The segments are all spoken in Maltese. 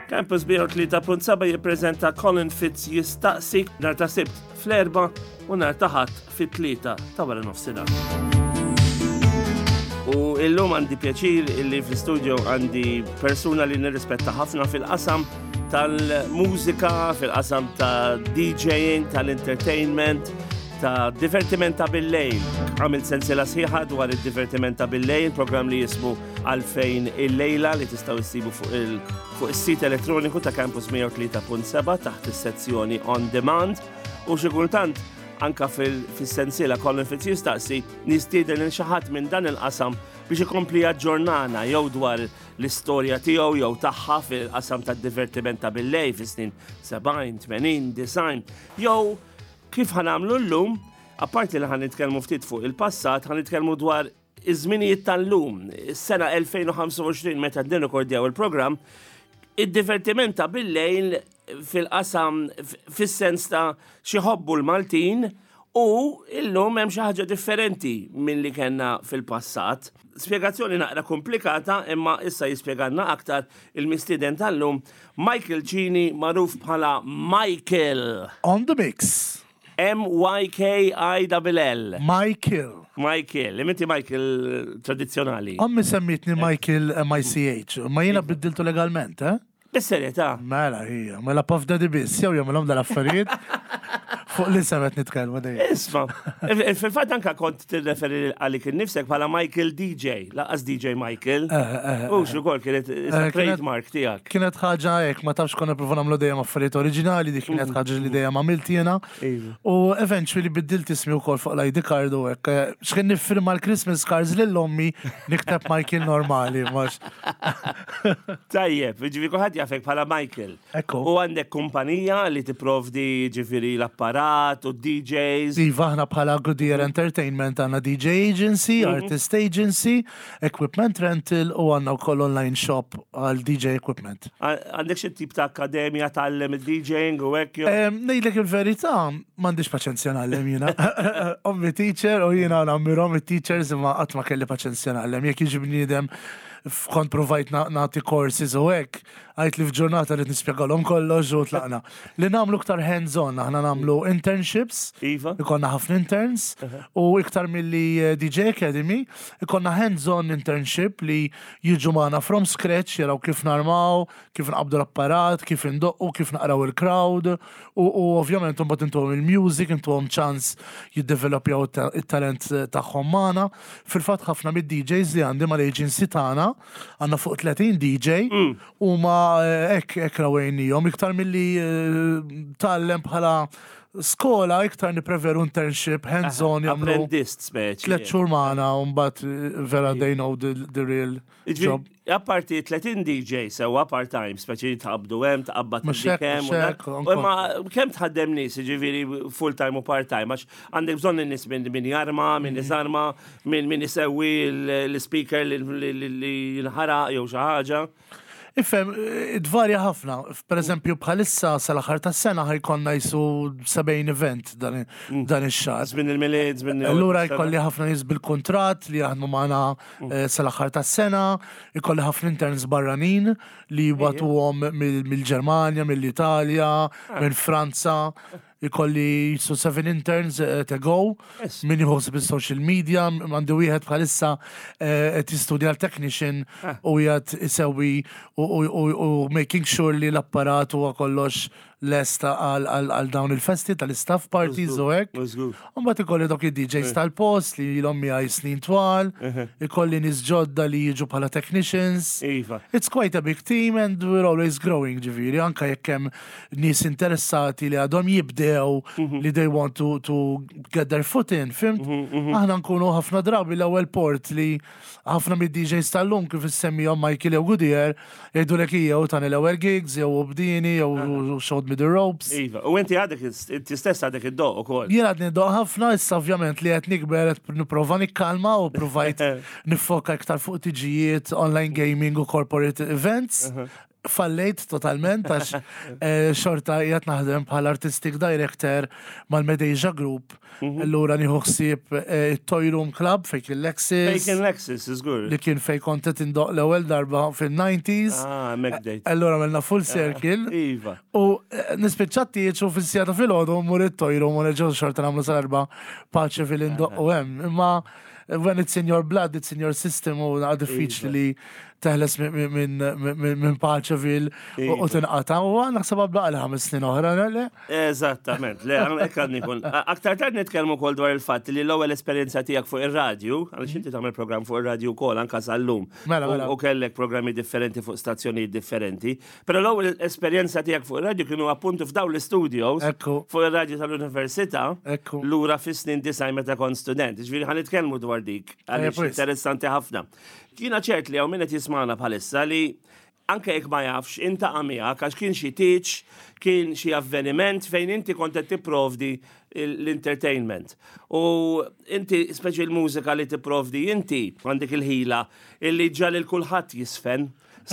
Campus 103.7 jippreżenta Colin Fitz jistaqsi nhar ta' Sibt fl-4 u nhar ta' Ħadd fit-3 ta' wara nofsinhar. U illum għandi pjaċir illi fl-studio għandi persuna li nirrispetta ħafna fil-qasam tal-mużika, fil-qasam ta' DJing, tal-entertainment, ta' divertiment ta' bil-lejl. Għamil sensiela sħiħa dwar il-divertiment ta' bil-lejl, program li jismu Għalfejn il-lejla li tistaw issibu fuq is-sit elettroniku ta' Campus 103.7 taħt is-sezzjoni On Demand u xi kultant anka fis-sensiela Colin Fitz jistaqsi nistieden il xi ħadd minn dan il-qasam biex ikompli jaġġornana jew dwar l-istorja tiegħu jew tagħha fil-qasam tad-divertiment ta' bil-lejl fis-snin 70, 80, 90 jew kif ħanamlu llum, apparti li ħanitkellmu ftit fuq il-passat, ħanitkellmu dwar iż-żminijiet tal-lum. Is-sena 2025 meta nirrekordjaw il-programm, id-divertiment ta' bil-lejl fil-qasam fis-sens ta' xi ħobbu l-Maltin u illum hemm xi ħaġa differenti minn li kellna fil-passat. Spjegazzjoni naqra komplikata imma issa jispjegalna aktar il-mistieden tal-lum Michael Cini magħruf bħala Michael. On the mix. M-Y-K-I-L-L. Michael, Imenti Michael tradizjonali. Ommi semmitni Michael M-I-C-H, ma jena biddiltu legalment, eh? Bis-serjetà. Mela hija, mela Puff Daddy biss, jew jagħmilhom dal-affarijiet fuq li semet nitkellmu dejjem. Isma', fil-fatt anke kont tirreferi għalik innifsek bħala Michael DJ, laqas DJ Michael. U x'ukoll kienet trademark tiegħek. Kienet ħaġa hekk ma tafx konna nippruva nagħmlu dejjem affarijiet oriġinali, dik kienet ħaġa li dejjem għamilt jiena. U eventually biddilt ismi wkoll fuq l-ID card u hekk. X'kien niffirma l-Christmas cards lil ommi nikteb Michael normali, mhux. Tajjeb, ġifieri kulħadd jafek bħala Michael. Ekku. U għandek kumpanija li tipprovdi ġifieri l-apparat u DJs. Iva, aħna bħala Goodyear Entertainment għandna DJ agency, artist agency, equipment rental u għandna wkoll online shop għal DJ equipment. Għandek xi tip ta' akkademja tgħallem id-DJing u hekk? Ngħidlek il-verità, m'għandix paċenzja nagħllem jiena. Ommi teacher u jiena nammirhom it-teachers imma qatt ma kelli paċenzja nagħllem. Jekk jiġi bniedem kont provajt nagħti courses u hekk, għajt li f'ġurnata li nispjegalhom kollox u tlaqna. Li nagħmlu iktar hands-on, aħna nagħmlu internships, ikonna ħafna interns, u iktar milli DJ Academy, ikonna hands-on internship li jiġu magħna from scratch, jaraw kif narmaw, kif nqabdu l-apparat, kif indoqqu, kif naqraw il-crowd, u ovvjament imbagħad intuhom il-music, intuhom ċans jiddevelopjaw it-talent tagħhom magħna. Fil-fatt ħafna mid-DJs li għandi mal-agency tagħna għandna fuq 30 DJ u ma ek rawejnijom, iktar mill-li tallem bħala skola, iktar nipreveru internship, hands-on jamlu. Apprendist speċi. 3 xhur magħna u mbagħad vera they know the real job. Apparti 30 DJ sewa part-time, speċi taqabdu hemm, taqabbat kemm. Ma kemm tħaddem nies, ġifieri full-time u part-time, għax għandek bżonn in-nies min jarma, min isarma, min isewwi l-speaker li jinħaraq jew xi ħaġa. Ifhem, dvarja ħafna. Per eżempju, bħalissa sal-aħħar tas-sena ħajkonna jisu 70 event dan ix-xahar. Żmien il-milied, allura jkolli ħafna nies bil-kuntratt li jaħdmu magħna sal-aħħar tas-sena, jkolli ħafna interns barranin li jibgħatuhom mill-Ġermanja, mill-Italja, minn Franza. Ikolli 7 interns to go, min jħoss bil-social media, għandi wieħed bħalissa t-istudja l-technician u jgħat isewwi u making sure li l-apparat u kollox lesta għal dawn il-festi tal-staff parties u hekk. Mbagħad ikolli dok id-DJs tal-post li l-ommi għaj snin twal, ikolli nies ġodda li jiġu bħala technicians. It's quite a big team and we're always growing, ġifieri, anke jekk hemm nies interessati li għadhom jibdew li they want to get their foot in, fimt? Aħna nkunu ħafna drabi l-ewwel port li ħafna mid-DJs tal-lum kif issemmihom Michael jew Goodyear jgħidulek hija u tani l-ewwel gigs jew bdini jew showed me the ropes. Iva, u inti għadek istess għadek id-doq ukoll. Jien għad niddoq ħafna, issa ovvjament li qed nikber qed nipprova nikkalma u provajt nifoka iktar fuq tiġijiet online gaming u corporate events. fallejt totalment għax xorta jgħat naħdem bħal artistic director mal-Medeja Group. Allura nieħu ħsieb it-Toy Room Club fejn il-Lexis. Fejn Lexis, is good. Li kien fejn kontet indoq l-ewwel darba fil-90s. Megdate. Allura għamilna full circle. Iva. U nispiċċat jieċu fil-sjata fil-ħodu mur it-Toy Room u neġġu xorta nagħmlu sarba paċi fil-indoq u hemm. Imma when it's in your blood, it's in your system u diffiċli li teħles minn Paċevil u tinqata u naħseb bla għal 5 snin oħra, le? Eżattament, le, għan nikun. Aktar tard nitkellmu kol dwar il-fatt li l-ewwel esperjenza tiegħek fuq ir-radju, għaliex inti tagħmel programm fuq ir-radju wkoll anke sal-lum. U kellek programmi differenti fuq stazzjonijiet differenti. Però l-ewwel esperjenza tiegħek fuq ir-radju kienu appuntu f'dawn l-studios fuq ir-radju tal-Università lura fis-snin 90 meta kont student. Ġifieri ħan nitkellmu dwar dik għaliex interessanti ħafna. Kiena ċert li hawn min qed jismana bħalissa li anke jekk ma jafx inta għamijak għax kien xi teach, kien xi avveniment fejn inti kont qed tipprovdi l-entertainment. U inti speċi l-mużika li tipprovdi inti għandek il-ħila illi ġal il-kulħadd jisfen.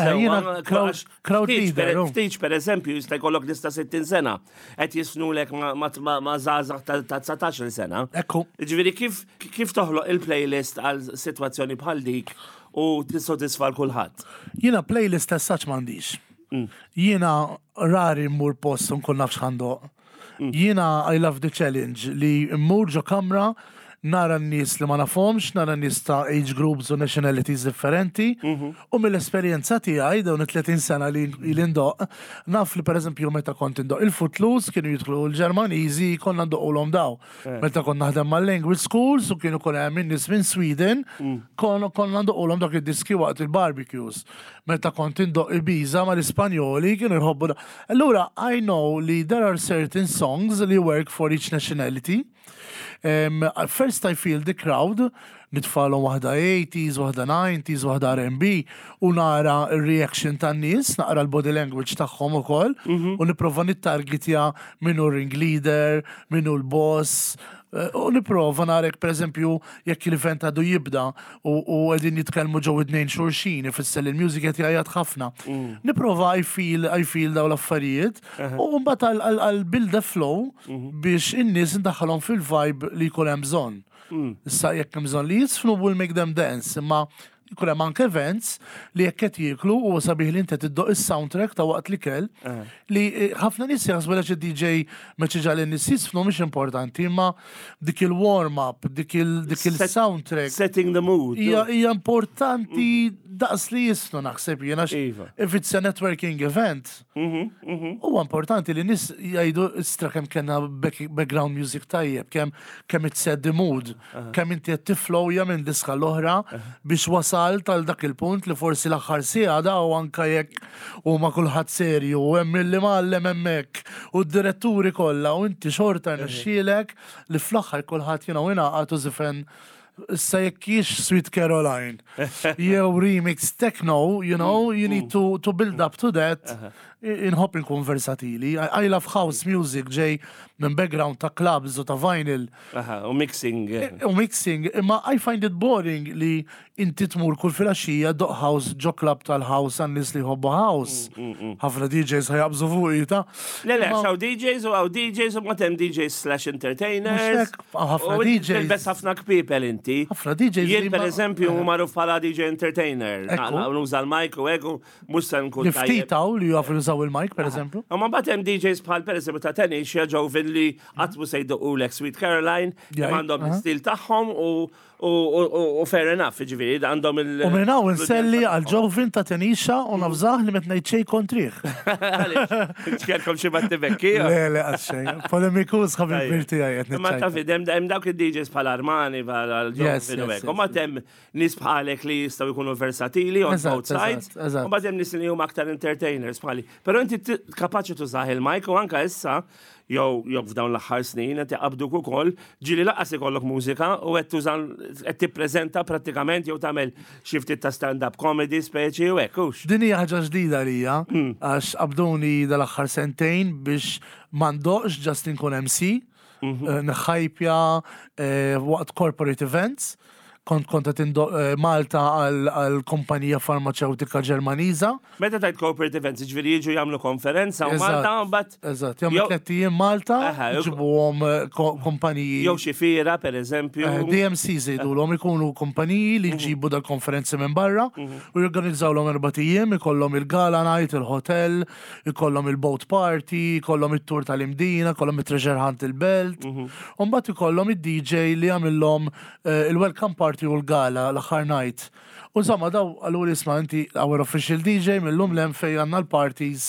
Crowd leader. Ftiċ per eżempju jista' jkollok lista 60 sena qed jisnulek ma' żgħażagħ ta' 19 sena. Ekku. Ġifieri kif toħloq il-playlist għal sitwazzjoni bħal dik u tissodisfa l-kulħadd? Jiena playlist as such m'għandix. Jiena rari mmur post u nkun nafx ħandoq. Jiena I love the challenge li mmur ġo kamra nara n-nies li ma nafhomx, nara n-nies ta' age groups u nationalities differenti, u mill-esperjenza tiegħi dawn 30 sena li l-indoq, naf li pereżempju meta kont indoq il-Footloose kienu jidħlu l-Ġermaniżi konna ndoqulhom daw. Meta kont naħdem mal-language schools u kienu kien hemm nies minn Sweden, konna ndoqulhom dak id-diski waqt il-barbecues. Meta kont indoq Ibiza mal-Ispanjoli kienu jħobbu. Allura I know li there are certain songs li work for each nationality. First I feel the crowd, nitfalhom waħda 80s, waħda 90s, waħda R&B u nara il-reaction tan-nies, naqra l-body language tagħhom ukoll u nipprova nittargetja minnu ringleader, minnu l-boss, u niprofa narek per eżempju jekk il-event għadu jibda u għedin jitkellmu ġew id-nejn xurxin ifisser il-music qed jgħajjad ħafna. Niprofa I feel daw l-affarijiet u mbagħad għal-build the flow biex in-nies indaħħalhom fil-vibe li jkun hemm bżonn. Issa jekk hemm bżonn li jisfnu will make them dance, imma jkun hemm anke events li jekk qed jieklu u sabiħ li inti tiddoq is-soundtrack ta' waqt li kell li ħafna nies jaħsbu li DJ meċ ġal in-nies jisfnu mhix importanti, imma dik il-warm-up, dik il-soundtrack. Setting the mood. Hija importanti daqs li jisfnu naħseb jiena if it's a networking event. Huwa importanti li nies jgħidu istra kemm kellna background music tajjeb, kemm it set the mood, kemm inti qed tiflowja minn diska l-oħra biex wasal tal dak il-punt li forsi l-aħħar sigħada u anke jekk huma kulħadd serju u hemm illi mgħallem hemmhekk u d-diretturi kollha u inti xorta nixxielek li fl-aħħar kulħadd ingħaqad u żifen issa jekk hix Sweet Caroline jew remix techno, you need to build up to that. Inħobb inkun versatili. I love house music ġej minn background ta' clubs u ta' vinyl. U mixing. Imma I find it boring li inti tmur kull filgħaxija doq house ġo club tal-house għan nies li jħobbu house. Ħafna DJs ħajabżu fuq ta'. Le, xaw DJs u għaw DJs u matem DJs/entertainers. Ħafna DJs. Bes ħafna kpipel inti. Ħafna DJs. Jien per eżempju marruf bħala DJ entertainer. Nuża l-mic u għegu mhux se nkun tajjeb. Niftitaw li jafu jużaw il-mic per eżempju. Ma mbagħad hemm DJs bħal per eżempju ta' tennis ġewvin li qatt mhux se jdoqulek Sweet Caroline, għandhom l-istil tagħhom u fair enough, ġifieri għandhom il- U minn hawn inselli għal ġovin ta' Tenisha u nafżaħ li met ngħid xejn kontrih. X'kelkom xi battibekki? Le, għaxxejn. Polemikus ħabib birti għajet. Ma taf hemm dawk id-DJs bħal Armani bħal ġovin u hekk. U ma hemm nies bħalek li jistgħu jkunu versatili on both sides. U mbagħad hemm nies li huma aktar entertainers bħali. Però inti kapaċi tużaħ il-mic u anke issa jew f'dawn l-aħħar snin qed jaqabduk ukoll ġieli laqas ikollok mużika u qed tippreżenta prattikament jew tagħmel xi ftit ta' stand-up comedy speċi u hekk hux. Din hija ħaġa ġdida lija għax qabduni dal-aħħar sentejn biex m'għandoqx ġast inkun MC, nħajpja waqt corporate events. kont qed indoq Malta għal kumpanija farmaceutika Ġermaniża. Meta tajt corporate events, ġifieri jiġu jagħmlu konferenza u Malta mbagħad. Eżatt, jagħmlu 3 ijiem Malta, ġibuhom kumpaniji. Jew xi fiera pereżempju. DMCs jgħidulhom ikunu kumpaniji li jġibu dal-konferenzi minn barra u jorganizzawlhom 4 ijiem, ikollhom il-gala night, il-hotel, ikollhom il-boat party, ikollhom it-tour tal-imdina, ikollhom it-treasure hunt il-belt. U mbagħad ikollhom id-DJ li jagħmilhom il-welcome party u l-gala l-aħħar night. U insomma daw għallu isma' inti our official DJ millum lem fej għandna l-parties.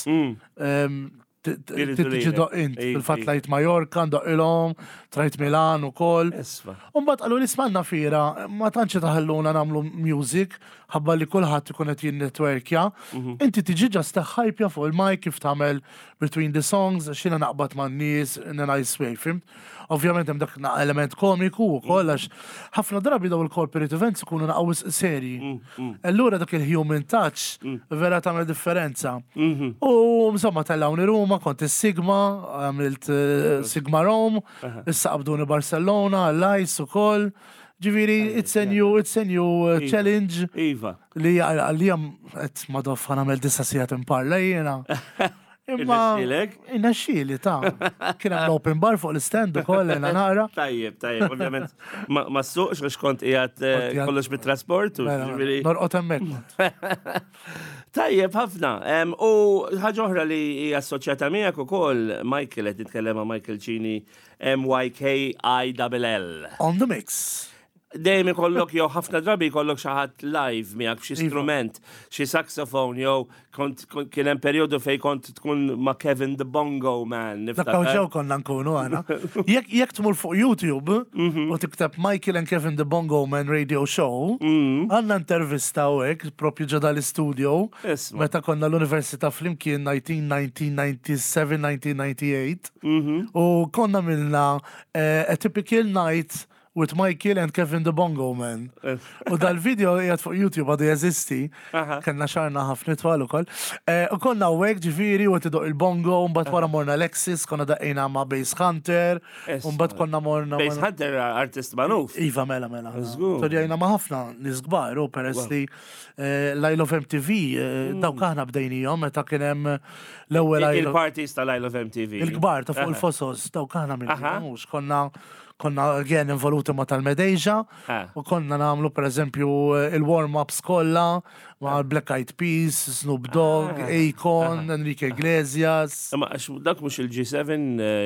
Tiġi doqint, fil-fat lajt Majorka, doqilhom, trajt Milan u koll. Umbat għallu l-ismanna fira, ma tantx taħalluna namlu music, ħabba li kullħat ikun qed jinnetwerkja. Inti tiġi ġast ħajpja fuq il-mic kif tagħmel between the songs, xina naqbad man nies in a nice way, fimt? Ovvjament hemm dak element komiku u kollax. Ħafna drabi daw il-corporate events ikunu naqawis serji. Allura dak il-human touch vera tagħmel differenza. U insomma tellawni Ruma, kont is-Sigma, għamilt Sigma Rome, issa qabduni Barcelona, l-Ice ukoll. Ġifieri it's a new challenge. Iva. Li għalija qed madoff nagħmel 9 sigħat imparla jiena. Imma inaxxili ta' kien hemm open bar fuq l-stand ukoll jiena nara. Tajjeb, ovvjament ma ssuqx għax kont qiegħed kollox bit-trasport u ġifieri. Norqod hemmhekk. Tajjeb ħafna. U ħaġa oħra li hija assoċjata miegħek ukoll Michael qed nitkellem ma' Michael Cini MYKILL. On the mix. Dejjem ikollok jew ħafna drabi jkollok xi ħadd live miegħek b'xi strument, xi saxophone jew kien hemm perjodu fejn kont tkun ma' Kevin the Bongo Man. Dakkaw ġew konna nkunu għana. Jekk tmur fuq YouTube u tikteb Michael and Kevin the Bongo Man Radio Show, għandna intervista hekk propju ġo dal-istudio meta konna l-Università flimkien 1997-1998 u konna milna a typical night with Michael and Kevin the Bongo Man. U dal-video jgħat fuq YouTube għadu jeżisti, kanna xarna ħafna twal ukoll. U konna għek ġifiri u tidoq il-bongo, un-bat wara morna Alexis, konna daqina ma' Bass Hunter, un-bat konna morna... Bass Hunter artist manuf. Iva, mela. Todjajna ma' ħafna nisgbar, u peress li Lyle of MTV, daw kaħna bdejnijom, meta kienem l-ewel... Il-parties ta' Lyle of MTV. Il-gbar ta' fuq il-Fosos, daw kaħna minn konna għien involuti ma tal-Medejġa u konna namlu per eżempju il-warm-ups kolla ma Black Eyed Peas, Snoop Dogg, Akon, Enrique Iglesias. Ma dak mux il-G7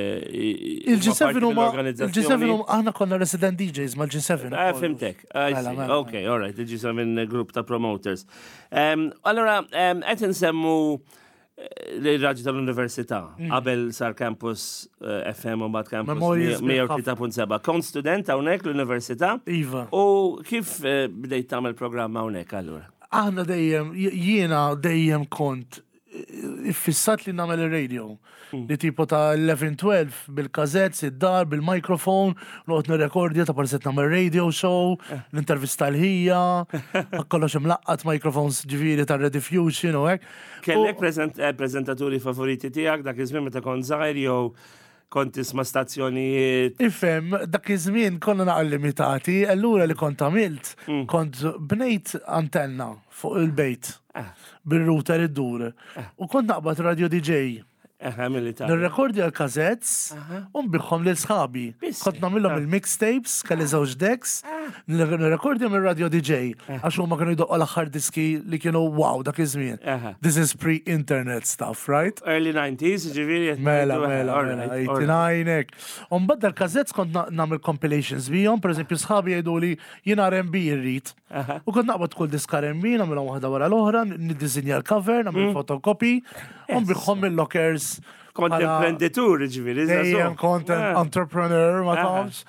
il-G7 aħna konna resident DJs ma l-G7. Fimtek. Ok, all right, il-G7 group ta' promoters. Allora, għet nsemmu l-raġi tal-Università, qabel sar campus FM u bad campus 103.7. Kont student hawnhekk l-Università. Iva. U kif bdejt tagħmel programm hawnhekk allura? Aħna jiena dejjem kont iffissat li nagħmel ir-radio. Li tipo ta' 11-12 bil-kazzetz, id-dar, bil-mikrofon, noqgħod nirrekordja ta' parset nagħmel radio show, l-intervista l-ħija, kollox imlaqqat microphones ġifieri ta' rediffusion u hekk. Kellek preżentaturi favoriti tiegħek dak iż-żmien meta kont żgħir jew kont tisma' stazzjonijiet. Ifhem, dak iż-żmien konna naqal limitati, allura li kont għamilt, kont bnejt antenna fuq il-bejt bil-router id-dur u kont naqbad radio DJ. Nirrekordja l-kazetz u nbiħħom lil sħabi. Kont nagħmilhom il-mixtapes, kelli żewġ decks, nirrekordja mir-radio DJ għax huma kienu jdoqqu l-aħħar diski li kienu wow dak iż-żmien. This is pre-internet stuff, right? Early 90s, ġifieri. Mela, 89 hekk. U mbagħad dal-kazetz kont nagħmel compilations bihom, pereżempju sħabi jgħiduli jien R&B irrid. U kont naqbad kull disk R&B, nagħmilhom waħda wara l-oħra, niddiżinja l-cover, nagħmel photocopy, u nbiħħom mill-lockers. Kont imprenditur, ġifieri. Dejjem kont entrepreneur, ma tafx.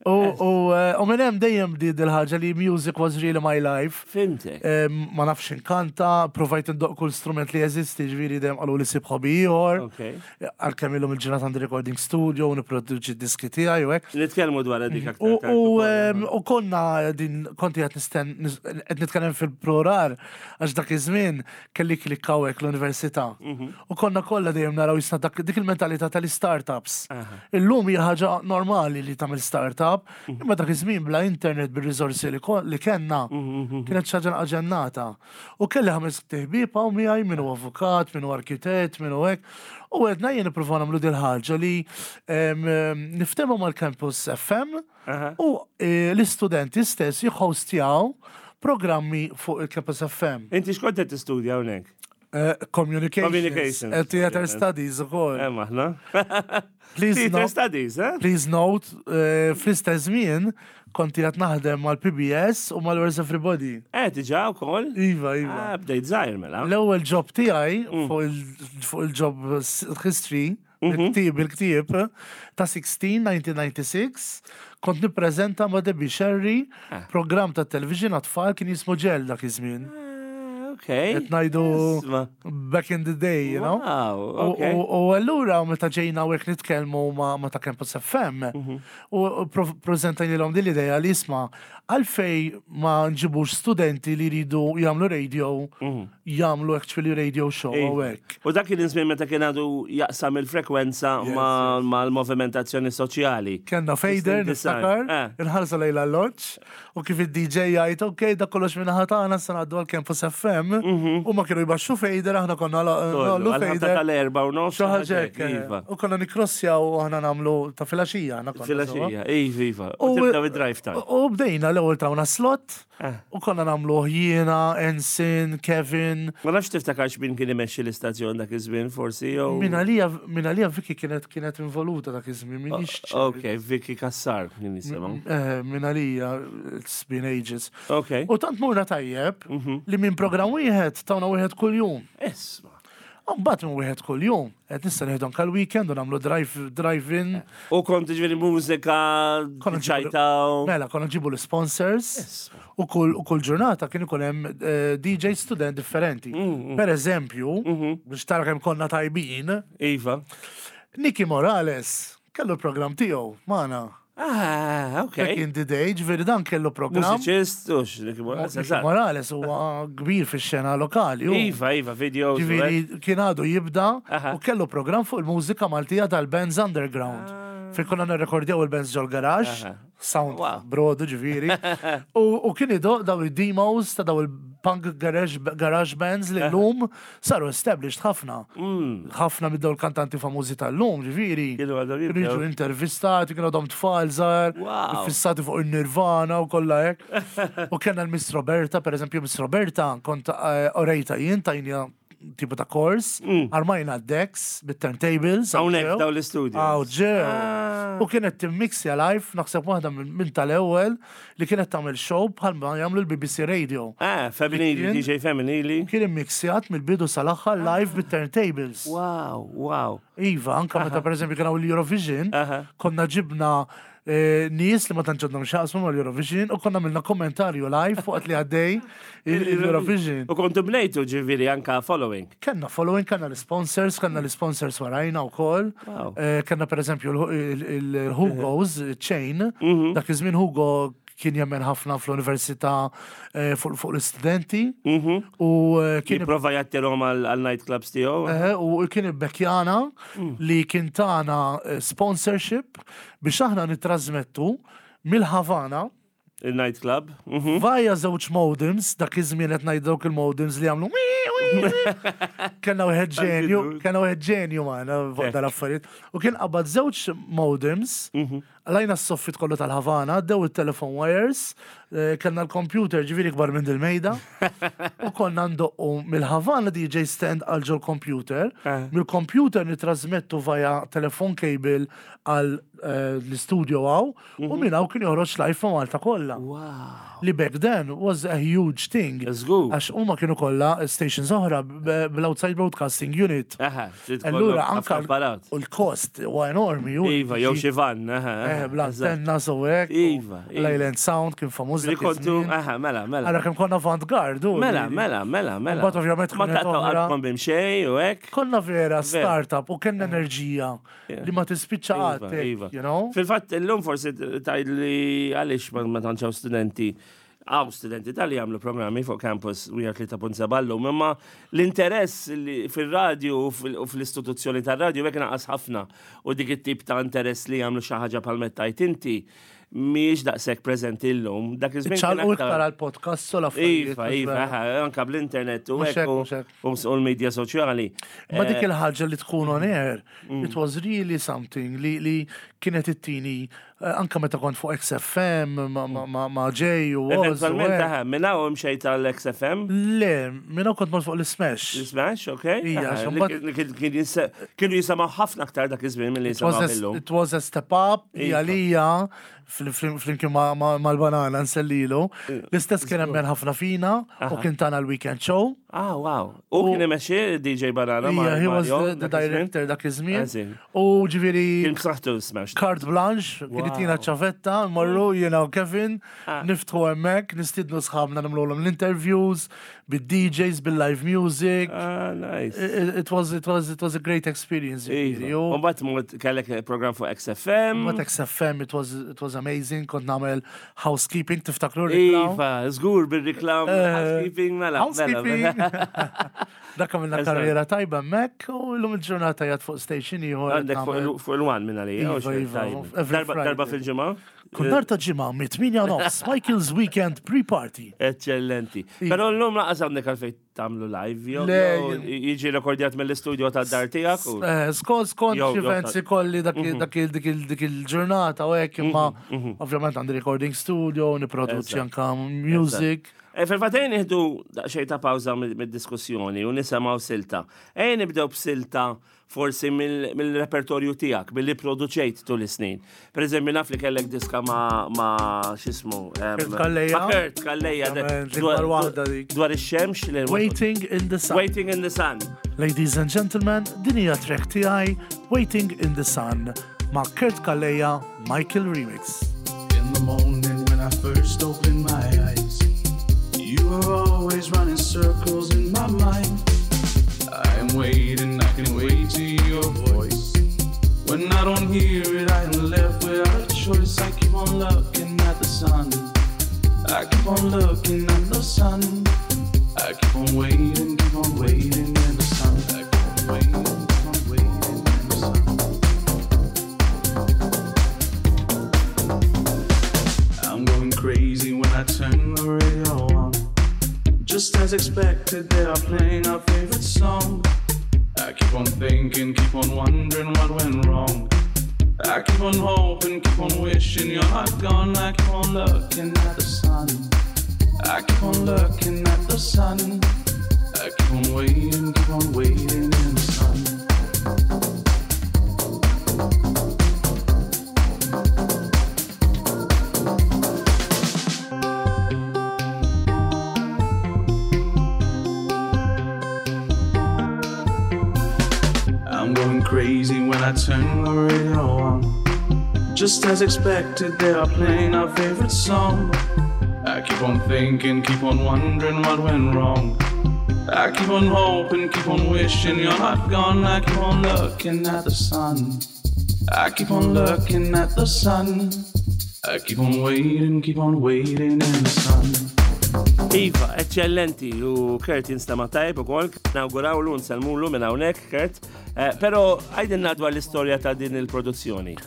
U minn hemm dejjem bdiet il-ħaġa li music was really my life. Fimtek. Ma nafx inkanta, provajt indoq kull strument li jeżisti, ġifieri dejjem qalu li sib hobby ieħor. Għalkemm illum il-ġurnat għandi recording studio u nipproduċi d-diski tiegħi u hekk. Nitkellmu dwar dik aktar. U konna konti qed nitkellem fil-plural għax dak iż-żmien kelli klikkaw hekk l-università. U konna kollha dejjem naraw jisna dik il-mentalità tal-startups. Illum hija ħaġa normali li tagħmel startup. startup, imma dak iż-żmien bla internet bir-riżorsi li kellna kienet xi ħaġa aġġennata. U kelli 5 ħbieb hawn miegħi minnu avukat, minnu arkitett, minnu hekk. U għedna jien nippruvaw nagħmlu dil ħaġa li niftehmu mal-Campus FM u l-istudenti stess jihostjaw programmi fuq il-Campus FM. Inti x'kont qed tistudja hawnhekk? Communications. Theater Studies ukoll. Aħna. Please Theater Studies, eh? Please note, fl-istess żmien konti qed naħdem mal-PBS u mal-Where's Everybody. Diġà wkoll? Iva. Bdejt żgħir mela. L-ewwel job tiegħi fuq il-job history, il-ktieb ta' 1996, kont nippreżenta ma' Debbie Sherry programm ta' television għat-tfal kien jismu Ġel dak iż-żmien. Okay. Qed ngħidu back in the day, you know? Wow, okay. U allura meta ġejna hekk nitkellmu ma ta' Campus FM u preżentajnilhom din l-idea li isma' għalfej ma nġibux studenti li jridu jagħmlu radio, jagħmlu actually radio show u hekk. U dak kien iż-żmien meta kien għadu jaqsam il-frekwenza mal-movimentazzjoni soċjali. Kenna fejder, niftakar, inħarsu lejla l-loġġ u kif id-DJ jgħid, okej, dak kollox minn ħatana sa ngħaddu għall-Campus FM. U ma kienu jbaxxu fejder, aħna konna nagħmlu fejder. Tal-erba' u nofs. U konna nikrossjaw u aħna nagħmlu ta' filgħaxija. Filgħaxija, iva. U tibdew id-drive time. U bdejna l-ewwel trawna slot u konna nagħmlu jiena, Ensign, Kevin. Ma nafx tiftakarx min kien imexxi l-istazzjon dak iż-żmien forsi jew. Min għalija Vicky kienet involuta dak iż-żmien minix. Okay, Vicky Kassar kien jisimha. Min għalija it's been ages. Okay. U tant mura tajjeb li minn programm wieħed tawna wieħed kuljum. Isma'. Mbagħad minn wieħed kuljum, qed nista' nieħdu anke l-weekend u nagħmlu drive-in. U kont ġifieri mużika ċajtaw. Mela, konna nġibu l-sponsors u kull ġurnata kien ikun hemm DJ student differenti. Per eżempju, biex tara kemm konna tajbin. Iva. Nicky Morales kellu l-programm tiegħu magħna. Okay. Back in the day, ġveri dan kellu programm. Musicist, Nicky Morales huwa kbir fix-xena lokali. Iva, videos. Ġveri kien għadu jibda u kellu programm fuq il-mużika Maltija tal-bands underground. Fil konna nirrekordjaw il-bands ġol garage, sound brodu ġviri. U kien daw il-demos ta' daw il-punk garage bands li l-lum saru established ħafna. ħafna mid-daw il-kantanti famużi tal-lum ġviri. Kienu jiġu intervistati, kienu għadhom tfal żgħar, fissati fuq il-Nirvana u kollha hekk. U kena l-Miss Roberta, per eżempju, Miss Roberta kont orejta jien tajnija tipu ta' kors, armajna d-decks, bit-turntables. Hawnhekk daw l-istudio. U kienet timmixja live, naħseb waħda minn tal-ewwel li kienet tagħmel show bħalma jagħmlu l-BBC Radio. Femminili, DJ femminili. Kien immixjat mill-bidu sal-aħħar live bit-turntables. Wow. Iva, anka meta pereżempju kien l-Eurovision, konna ġibna nies li ma tantx xaqsmu mal-Eurovision u konna milna kommentarju live fuq li għaddej il-Eurovision. U kontu bnejtu ġiviri anka following. Kenna following, kenna l-sponsors warajna u koll. Kenna per eżempju il-Hugo's chain, dak iż-żmien Hugo kien jemmen ħafna fl-università fuq l-studenti. U kien jipprova jattilhom għal-night clubs tiegħu. U kien ibbekjana li kien tagħna sponsorship biex aħna nittrażmettu mill-Havana il-night club. Vajja żewġ modems, dak iż-żmien qed ngħid dawk il-modems li jagħmlu Kenna wieħed ġenju magħna fuq dal-affarijiet. U kien qabad żewġ modems, għalajna s-soffit kollu tal-Havana, dew il-telefon wires, kellna l-computer ġifieri kbar minn dil-mejda, u konna ndoqqu mill-Havana DJ stand għal ġol computer, mill-computer nitrasmettu via telefon cable għal l-studio għaw, u minn għaw kien joħroġ live ma' Malta kollha. Li back then was a huge thing. Għax huma kienu kollha stations oħra bl-outside broadcasting unit. Allura anka l-cost huwa enormi. Iva, jew xi van. Bl-antenna sowek. Iva. L-Island Sound kien famuż. Li kontu, mela. Għara kemm konna avant-garde. Mela. Bat ovvjament ma taqgħu bimxej u hekk. Konna vera startup u kellna enerġija li ma tispiċċa għatek. Fil-fatt, l-lum forsi tajli għalix ma tanċaw studenti tal-li għamlu programmi fuq campus u 3.7 l-lum, imma l-interess fil-radio u fil-istituzzjoni tal-radio vek naqas ħafna u dik it-tip ta' interess li għamlu xaħġa pal-mettajt inti miex daqshekk preżenti llum. Dak iż-żmien ċalqu iktar għal-podcast u l-affarijiet. Iva, anka bl-internet u hekk u l-medja soċjali. Ma dik il-ħaġa li tkun on air, it was really something li kienet it-tini anka meta kont fuq XFM ma ġej u eventualment minna u mxejt tal-XFM? Le, minna kont mort fuq l-Smash. L-Smash, ok. Kienu jisamaw ħafna aktar dak iż-żmien mill-li jisamaw illum. It was a step up, jgħalija flimkien mal-banana nsellilu. L-istess kien hemmen ħafna fina u kien tana l-weekend show. Wow. U kien imexxi DJ Banana ma' he was the director dak iż-żmien. U ġifieri kien b'saħħtu Smash. Carte blanche, kien itina ċavetta, marru jiena u Kevin, niftħu hemmhekk, nistidnu sħabna nagħmluhom l-interviews bid-DJs, bil-live music. Nice. It was a great experience. U mbagħad kellek program fuq XFM. But XFM, it was amazing, kont nagħmel housekeeping, tiftakru Iva, żgur bil-reklam, housekeeping mela. Housekeeping. Dak għamilna karriera tajba hemmhekk u llum il-ġurnata jgħid fuq station ieħor. Għandek fuq il-wan minn għalija. Darba fil-ġimgħa? Kull nar ta' ġimgħa mit-8 Michael's Weekend Pre-Party. Eccellenti. Però llum laqas għandek għalfejn tagħmlu live jiġi rekordjat mill-istudio tad-dar tiegħek? Skont events ikolli dak il-ġurnata u hekk imma ovvjament għandi recording studio, nipproduċi anke music. Fil-fatejn iħdu xejn ta' pawza mid-diskussjoni u nisimgħu silta. Nibdew b'silta forsi mill-repertorju tiegħek, billi produċejt tul is-snin. Pereżempju naf li kellek diska ma' x'ismu. Kurt Kalleja. Dwar ix-xemx. Waiting in the Sun. Waiting in the Sun. Ladies and gentlemen, din hija track tiegħi Waiting in the Sun ma' Kurt Kalleja Michael Remix. In the morning when I first opened my eyes, you were always running circles in my mind. I am waiting, I can wait to hear your voice. When I don't hear it, I am left without a choice. I keep on looking at the sun. I keep on looking at the sun. I keep on waiting in the sun. I keep on waiting in the sun. I'm going crazy when I turn the radio on. Just as expected, they are playing our favorite song. I keep on thinking, keep on wondering what went wrong. I keep on hoping, keep on wishing you're not gone. I keep on looking at the sun. I keep on looking at the sun. I keep on waiting in the sun. I'm going crazy when I turn the radio on. Just as expected, they are playing our favorite song. I keep on thinking, keep on wondering what went wrong. I keep on hoping, keep on wishing you're not gone. I keep on looking at the sun. I keep on looking at the sun. I keep on waiting in the sun. Iva, eccellenti, u Kurt jinstama tajb u kol, nawguraw l-un salmullu minn hawnhekk, Kurt, pero għajdinna dwar l-istorja ta' din il-produzzjoni.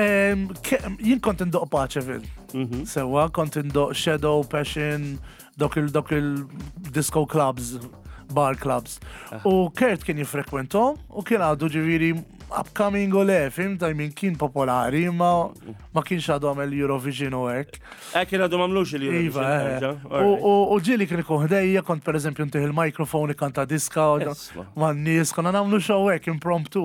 Jien kont indoq Paċeville. Sewa, kont indoq Shadow, Passion, dok il-disco clubs, bar clubs. U Kurt kien jifrekwentom u kien għaddu ġiviri upcoming u le, film ta' min kien popolari, ma kienx għadu għamel Eurovision u hekk. Kien għadu mamlux il-Eurovision. U ġili kien ikun ħdejja, kont per eżempju ntih il-mikrofoni kanta diska, ma' n-nies, konna namlu show hekk impromptu.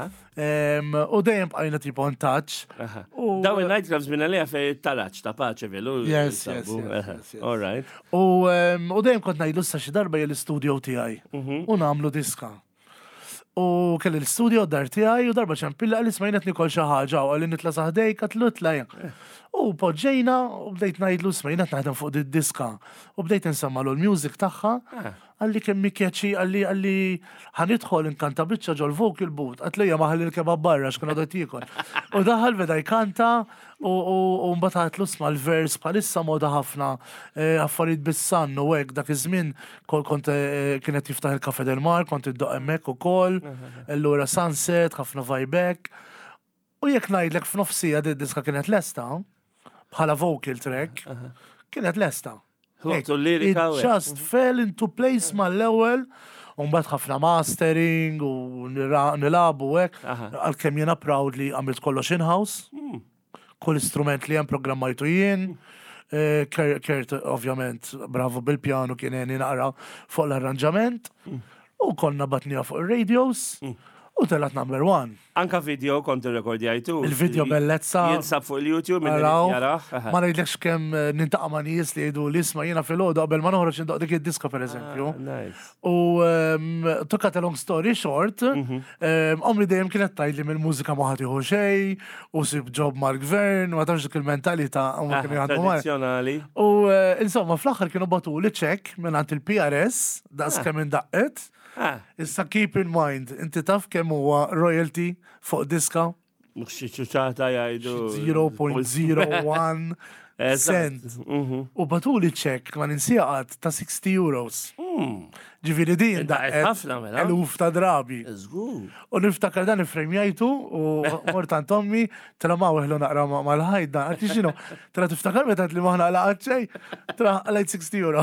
U dejjem bqajna tipo on touch. Daw il-nightclubs minna li għafej talaċ ta' Paċeville. Yes. All right. U dejjem kont najdu sa' xi darba l-studio tiegħi. U namlu diska. U kelli l-studio dar tiegħi u darba ċempilla għalli smajnet nikol xi ħaġa u għalli nitla saħdej katlu tla. U poġġejna u bdejt ngħidlu smajnet naħdem fuq diska u bdejt insemmalu l-music tagħha għalli kemm mikjaċi għalli ħanidħol inkanta biċċa ġol vocal booth għatlejja maħalli l-kebab barra x'kien għadu jtikol. U daħal beda jkanta u mbagħad għatlu sma l-vers bħalissa moda ħafna affarijiet bis-san u hekk dak iż-żmien kont kienet jiftaħ il-Cafe del Mar, kont iddoq hemmhekk ukoll, allura Sunset, ħafna vibek. U jekk ngħidlek f'nofsija diska kienet lesta, bħala vocal track, kienet lesta. Ħloqtu l-lirika It just fell into place mal-ewwel, u mbagħad ħafna mastering u nilabu hekk, għalkemm jiena proudly għamilt kollox in-house. Kull istrument li hemm programmajtu jien. Kert ovvjament bravo bil-pjanu kien naqra fuq l-arranġament. U konna batnija fuq il-radios. U telat number 1. Anka video kontu rekordjajtu. Il-video bellezza. Jinsab fuq il-YouTube minn jaraħ. Ma rridlekx kemm nintaqa' ma' nies li jgħidu l-isma jiena fil-ħodu qabel ma noħroġ nindoq dik id-diska pereżempju. U to cut a long story short, omri dejjem kienet tgħidli mill-mużika ma ħatiħu xejn, u sib job mal-gvern, ma tafx dik il-mentalità huma kienu jaħdmu tradizzjonali. U insomma fl-aħħar kienu batuli ċek mingħand il-PRS, daqs kemm indaqqet. Issa keep in mind, inti taf kemm huwa royalty fuq diska? Mux xi ċuċata jgħidu. 0.01 cent. U batuli ċek ma ninsijaqat ta' 60 euros. Ġifiri din daqqet eluf ta' drabi. U niftakar dan ifremjajtu u mortan tommi tramaw eħlu naqra mal-ħajda. Għati xinu, tra tiftakar meta li maħna għalaqat ċej, tra għalajt 60 euro.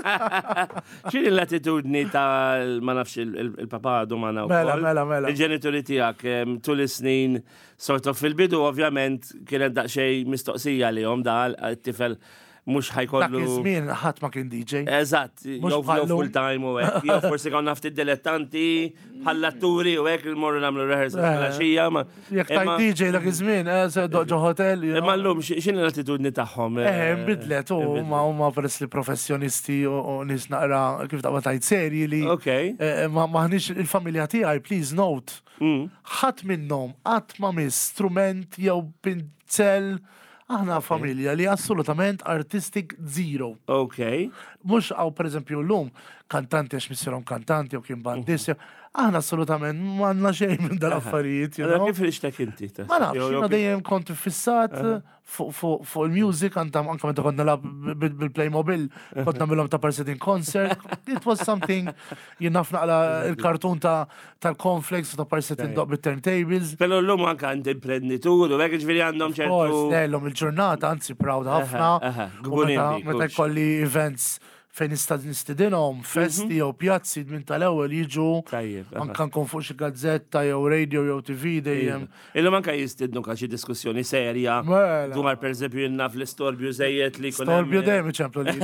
ċini l-attitudni ta' ma nafx il-papadu ma nafx. Mela. Il-ġenituri tijak tul is-snin sort of fil-bidu ovvjament kienet daqxej mistoqsija li jom da t-tifel mux ħajkollu. Dak iż-żmien ħadd ma kien DJ. Eżatt, jew full time u hekk, jew forsi konna ftit dilettanti, ħallatturi u hekk morru nagħmlu rehearsal fil-għaxija. Jekk tajt DJ dak iż-żmien, doġġo hotel. Imma llum x'inhi l-attitudni tagħhom? Bidlet u huma peress li professjonisti u nies naqra kif taqba tajt serji li maħniex il-familja tiegħi, please note. Ħadd minnhom qatt ma miss strument jew pinzell. Aħna familja li assolutament artistic zero. Mux għaw per eżempju l-lum kantanti għax missierom kantanti u kien bandis. Aħna assolutament manna xejn minn dal-affarijiet. Kif rixtek inti? Ma nafx, jina dejjem kontu fissat fuq il-music, anka meta konna la bil-Playmobil, konna millom ta' Parsitin concert. It was something, jinnaf naqla il-kartun tal-Conflex u ta' Parsitin doq bil-turntables. Pero l-lum anka għand imprenditur u għek ġviri għandhom ċertu. L-lum il-ġurnata, anzi proud ħafna. Meta kolli events fejn nistidinhom festi jew pjazzi minn tal-ewwel jiġu anke nkun fuq xi gazzetta jew radio jew TV dejjem. Illum anke jistidnu ka xi diskussjoni serja dwar pereżempju naf l-istorbju żejjed li jkun Storbju dejjem iċemplu li.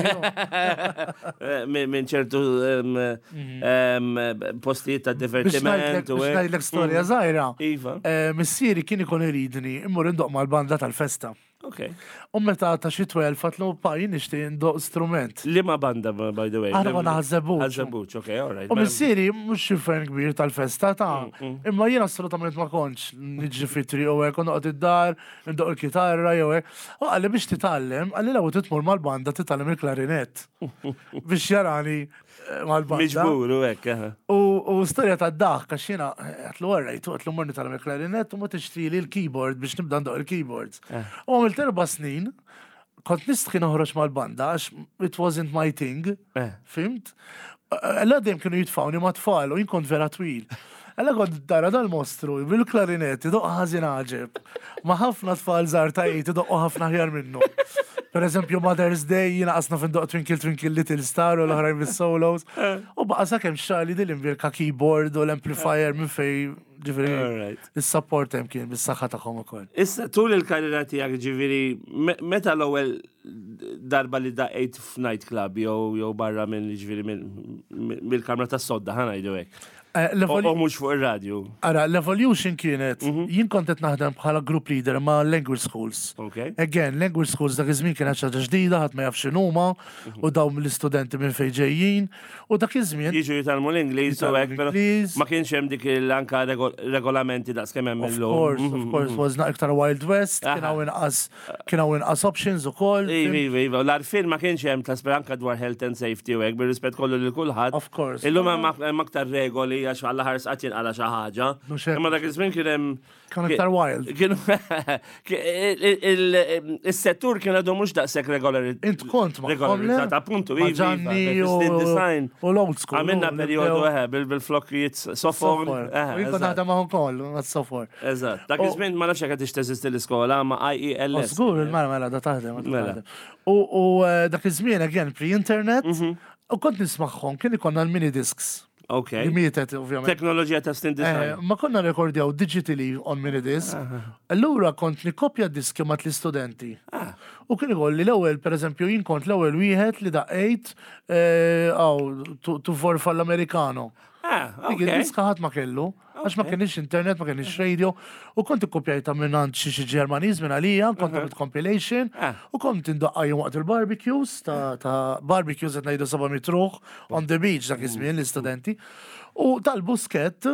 Minn ċertu postijiet ta' divertiment u hekk. Ngħidlek storja żgħira. Missieri kien ikun iridni immur indoq mal-banda tal-festa. U meta ta' xi 12 fatlu jien nixtieq indoq strument. Liema banda by the way. Aħna ma naħżebuċ. Ħażebuċ, all right. U missieri mhux xi ferm kbir tal-festa ta' imma jien assolutament ma kontx niġi fitri u hekk noqgħod id-dar, indoq il-kitarra jew hekk. U qalli biex titgħallem, qalli law titmur mal-banda titgħallem il-klarinett. Biex jarani mal-banda. Miġbur u hekk. U storja ta' daħk għax jiena għatlu għarrajtu, għatlu morni tal-għam il-klarinett u ma tixtrili l-keyboard biex nibda ndoq il-keyboards. U għamilt 4 snin, kont nistħi noħroġ mal-banda għax it wasn't my thing, fimt? L-għadim kienu jitfawni ma tfal u jinkont vera twil. Għalla kont dara dal-mostru bil-klarinetti doq ħazin ħagġeb. Ma ħafna tfal żgħar ta' doq ħafna ħjar minnu. Per eżempju, Mother's Day jina qasna findoq Twinkle Twinkle Little Star u l-oħrajn bis-solos. U baqa sakemm xali dil-imbirka keyboard u l-amplifier minn fej ġifiri, il-support hemm kien bis-saħħa tagħhom ukoll. Issa tul il-karriera tiegħek ġifiri, meta l-ewwel darba li daqgħid f'night club jew barra minn ġifiri mill-kamra tas-sodda ħa ngħidu hekk. U mhux fuq ir-radju. Ara, l-evolution kienet, jien kont qed naħdem bħala group leader ma' language schools. Again, language schools dak iż-żmien kienet xi ħaġa ġdida, ħadd ma jaf x'inhuma, u dawn l-istudenti minn fejn ġejjin, u dak iż-żmien. Jiġu jitalmu l-Ingliż u hekk, ma kienx hemm dik anka regolamenti daqs kemm hemm illum. Of course, was iktar Wild West, kien hawn inqas options ukoll. Iva, l-arfin ma kienx hemm tasper anka dwar health and safety u hekk bir-rispett kollu lil kulħadd. Of course. Illum hemm aktar regoli għax għalla ħars għatjen għala xaħġa. Mhux hekk. Imma dak iż-żmien kienem. Kan iktar wild. Kienu il-settur kien għadu mux daqsek regolari. Int kont ma' regolarizzata, appuntu, ma' Gianni design. u l-old school. Għamilna periodu bil-flokkijiet sofor. Jikon għada ma' koll, ma' sofor. Eżat, dak iż-żmien ma nafx għat ix-teżisti l-iskola, ma' IELS. Żgur, il-mara da taħdem. U dak iż-żmien, again, pre-internet, u kont nismaħħom, kien ikonna l-mini discs. Ok. Limited, ovvjament. Teknoloġija ta' stin design. Ma konna rekordjaw digitally on minidisc. Allura kont nikopja diski mat l-istudenti. U kien ikolli l-ewwel, per eżempju, jien kont l-ewwel wieħed li daqqejt tu forfa l-Amerikano. Dik id-diska ħadd ma kellu, għax ma kienx internet, ma kienx radio, u kont ikkopjajta minnant xi Ġermaniż minn għalija, kont għamilt compilation, u kont indoqqajhom waqt il-barbecues ta' barbecues qed ngħidu saba' mitruħ on the beach dak iż-żmien l-istudenti. U tal-busket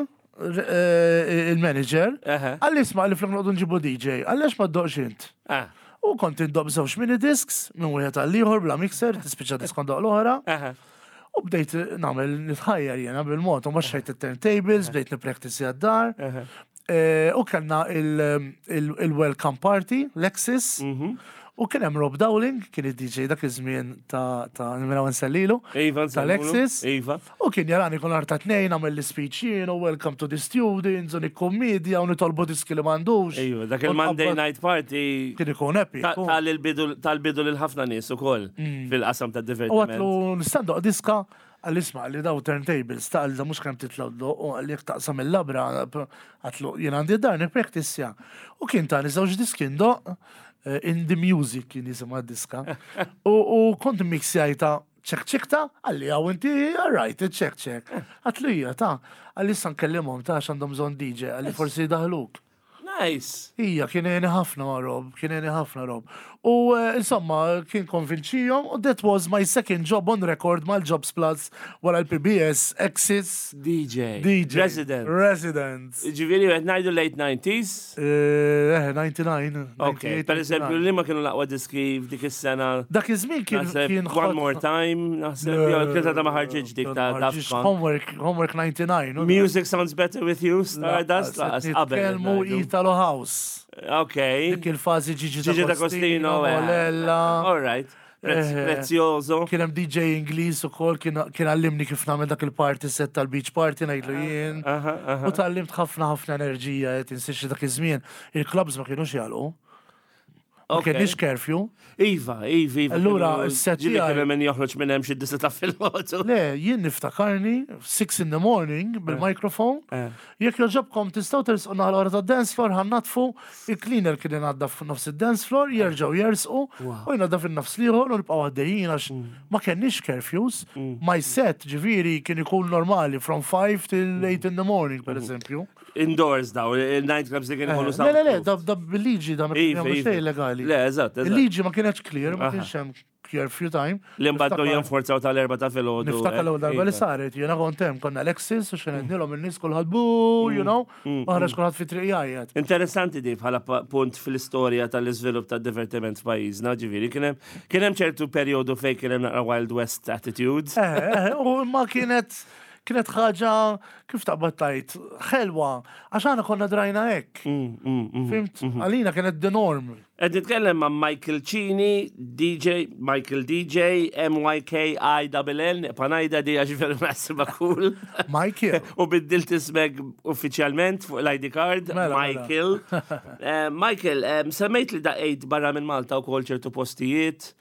il-manager għalli isma' li flok noqgħdu nġibu DJ, għallex ma ddoqx int. U kont indoq żewġ mini discs minn wieħed għall-ieħor bla mixer, tispiċċa disk kondoq l-oħra. U bdejt namel nitħajjar jena bil-mod, u maċċajt il-turntables, bdejt nipraktisi għad-dar. U kellna il-welcome party, Lexis, u kien hemm Rob Dowling, kien id-DJ dak iż-żmien ta' nimera nsellilu, ta' Lexis. U kien jarani kon arta tnejn għamel l-speech jien, u welcome to the students, u nikkommedja, u nitolbu diski li m'għandux. Dak il-Monday night party. Kien ikun epic. Tal-bidu l-ħafna nies ukoll fil-qasam ta' divertiment. U għatlu nistandoq diska għal-isma li daw turntables ta' għalda mux kem titlawdu u għalli taqsam il-labra għatlu jien għandi dar nipraktissja. U kien ta' nizawġ diskindo in the music kien jisima diska. U kont mixjajta ċek-ċekta għalli għaw inti għarrajt ċek-ċek. Għatlu hija ta' għalli san kellimom ta' xandom zon DJ għalli forsi daħluk. Nice. Ija, kieneni ħafna Rob. U insomma, kien konvinċijom, u that was my second job on record mal-Jobs Plus wara l-PBS, Axis. DJ. Resident. Ġiviri, għed najdu late 90s? 99. Ok, per eżempju, li ma kienu laqwa diski f'dik is-sena? Dak iż-żmien kien One More Time, naħseb, kien ta' maħarġiġ dik ta' Daft Punk. Homework 99. Music Sounds Better With You, Stardust, Kelmu Italo House. Ok. Dik il-fazi Gigi D'Agostino. All right. Prezioso. Kien hemm DJ Ingliż ukoll kien għallimni kif nagħmel dak il-party set tal-beach party ngħidlu jien. U tallimt ħafna enerġija qed insixxi dak iż-żmien. Il-clubs ma kienux jagħlqu. Ma kienx curfew. Iva. Allura s-set tiegħi minn joħroġ minn hemm xi disa ta' fil-ħodu. Le, jien niftakarni 6 in the morning bil-mikrofon. Jekk joġobkom tistgħu tersqu naħla wara tad-dance floor ħannatfu il-cleaner kien ingħadda f'nofs id-dance floor, jerġgħu jersqu u jingħadda fin-nofs liħor u nibqgħu għaddejjin għax ma kenniex curfews. My set ġifieri kien ikun normali from 5 till 8 in the morning pereżempju. Indoors daw, il-night clubs li kien ikunu sa. Le, da bil-liġi da ma kienx xejn legali. Le, eżatt. Il-liġi ma kienx clear, ma kienx hemm curfew time. Li mbagħad jenforzaw tal-erba ta' filgħodu. Niftakar l-ewwel darba li saret, jiena kont hemm konna Alexis u xenednilhom in-nies kulħadd bu, ħareġ kulħadd fi triq jgħajjed. Interessanti di bħala punt fil-istorja tal-iżvilupp tad-divertiment f'pajjiżna, ġifieri kien hemm ċertu perjodu fejn kien hemm naqra Wild West attitudes. U ma kienet ħaġa kif taqbad tajt, ħelwa, għaxana konna drajna hekk. Fimt? Għalina kienet the norm. Qed nitkellem ma' Michael Cini, Michael DJ, MYKILL, panajda di għax veru massiva cool. Michael. U biddilt ismek uffiċjalment fuq l-ID card, Michael. Michael, semmejt li daqgħid barra minn Malta u kol ċertu postijiet.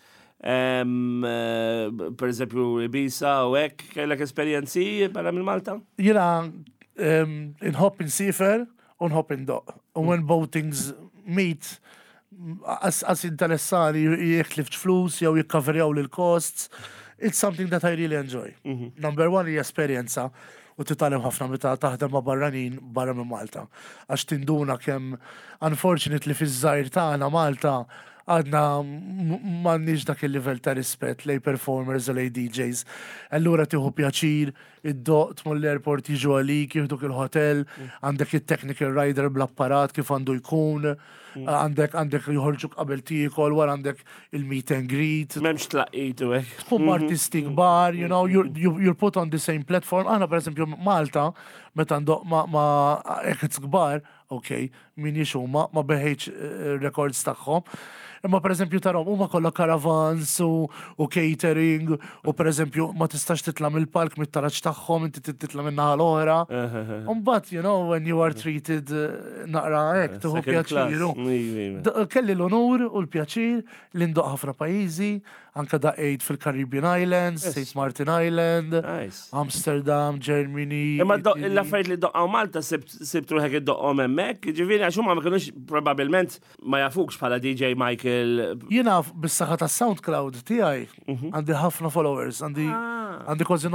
Per eżempju, Ibiza u hekk, kellek esperjenzi barra minn Malta? Jena, inħobb insifer u nħobb indoq. U when boatings meet, as interessani jek lift flus, jew jikkaverjaw l-costs, it's something that I really enjoy. Number one, hija esperjenza. U titalem ħafna meta taħdem ma' barranin barra minn Malta. Għax tinduna kemm unfortunately fiż-żgħir tagħna Malta għadna m'għandniex dak il-livell ta' rispett lej performers u lej DJs. Allura tieħu pjaċir id-doq tmur l-airport jiġu għalik, jieħduk il-hotel, għandek il-technical rider bl-apparat kif għandu jkun, għandek joħorġuk qabel tikol, wara għandek il-meet and greet. Memx tlaqitu hekk. Tkun artisti kbar, you know, you're put on the same platform. Aħna per esempio Malta, meta ndoq ma' ekits kbar, ok, min jixu ma beħeċ records tagħhom. Imma per eżempju tarom, huma kollha caravans u catering u per eżempju ma tistax titla' mill-palk mit-taraġġ tagħhom, inti titla' min-naħa l-oħra. But, you know, when you are treated naqra hekk, tieħu pjaċiru. Kelli l-onur u l-pjaċir li ndoq ħafna pajjiżi, anke daqgħid fil-Caribbean Islands, St. Martin Island, Amsterdam, Germany. Imma l-affarijiet li doqqgħu Malta sibtu hekk iddoqqhom hemmhekk, ġifieri għax huma ma kinux probabbilment ma jafukx bħala DJ Michael. Jiena bis-saħħa tas-SoundCloud tiegħi għandi ħafna followers, għandi kważi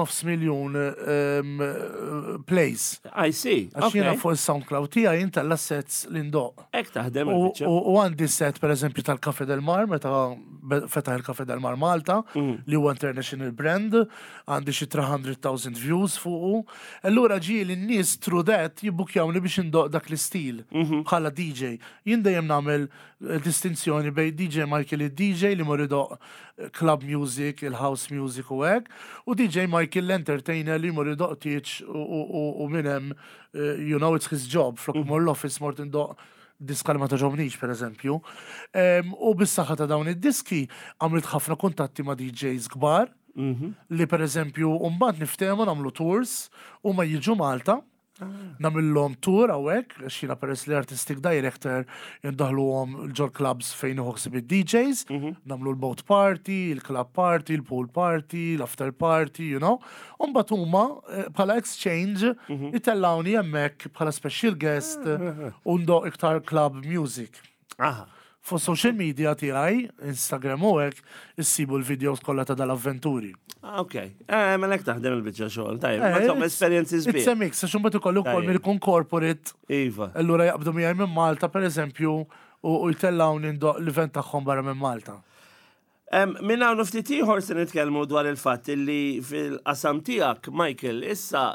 500,000 plays. I see. Għax jiena fuq is-SoundCloud tiegħi inta l-assets li ndoq. Hekk taħdem u għandi set pereżempju tal-Cafe del Mar, meta fetaħ il-Cafe del Mar Malta, li huwa international brand, għandi xi 300,000 views fuqu. Allura ġieli n-nies through that jibbukjawni biex indoq dak l-istil bħala DJ. Jien dejjem nagħmel distinzjoni bejn DJ Michael il-DJ li mor idoq club music, il-house music u hekk, u DJ Michael l-entertainer li mor idoq tieċ u minnem, you know, it's his job, flok mor l-office mort indoq diska li ma taġobniġ, per eżempju. U bis-saħħa ta' dawn id-diski għamilt ħafna kuntatti ma' DJs kbar li per eżempju mbagħad niftehmu nagħmlu tours u ma jiġu Malta. Namillhom tour hawnhekk, xina peress li artistic director jindaħluhom ġol clubs fejn iħossib id-DJs, nagħmlu l-boat party, il-club party, il-pool party, l-after party, you know. U mbagħad huma bħala exchange itellawni hemmhekk bħala special guest u ndoq iktar club music. Fu social media tiegħi, Instagram u hekk, issibu l-videos kollha ta' dal-avventuri. Ok. Melek taħdem il-biċċa xogħol, tajjeb. Ma insomma experiences big. It's a mix, għax imbagħad ikollu wkoll mill-ikun corporate. Iva. Allura jaqbdu miegħi minn Malta pereżempju u jtellawni ndoq l-event tagħhom barra minn Malta. Minn hawn ftit ieħor se nitkellmu dwar il-fatt li fil-qasam tiegħek, Michael, issa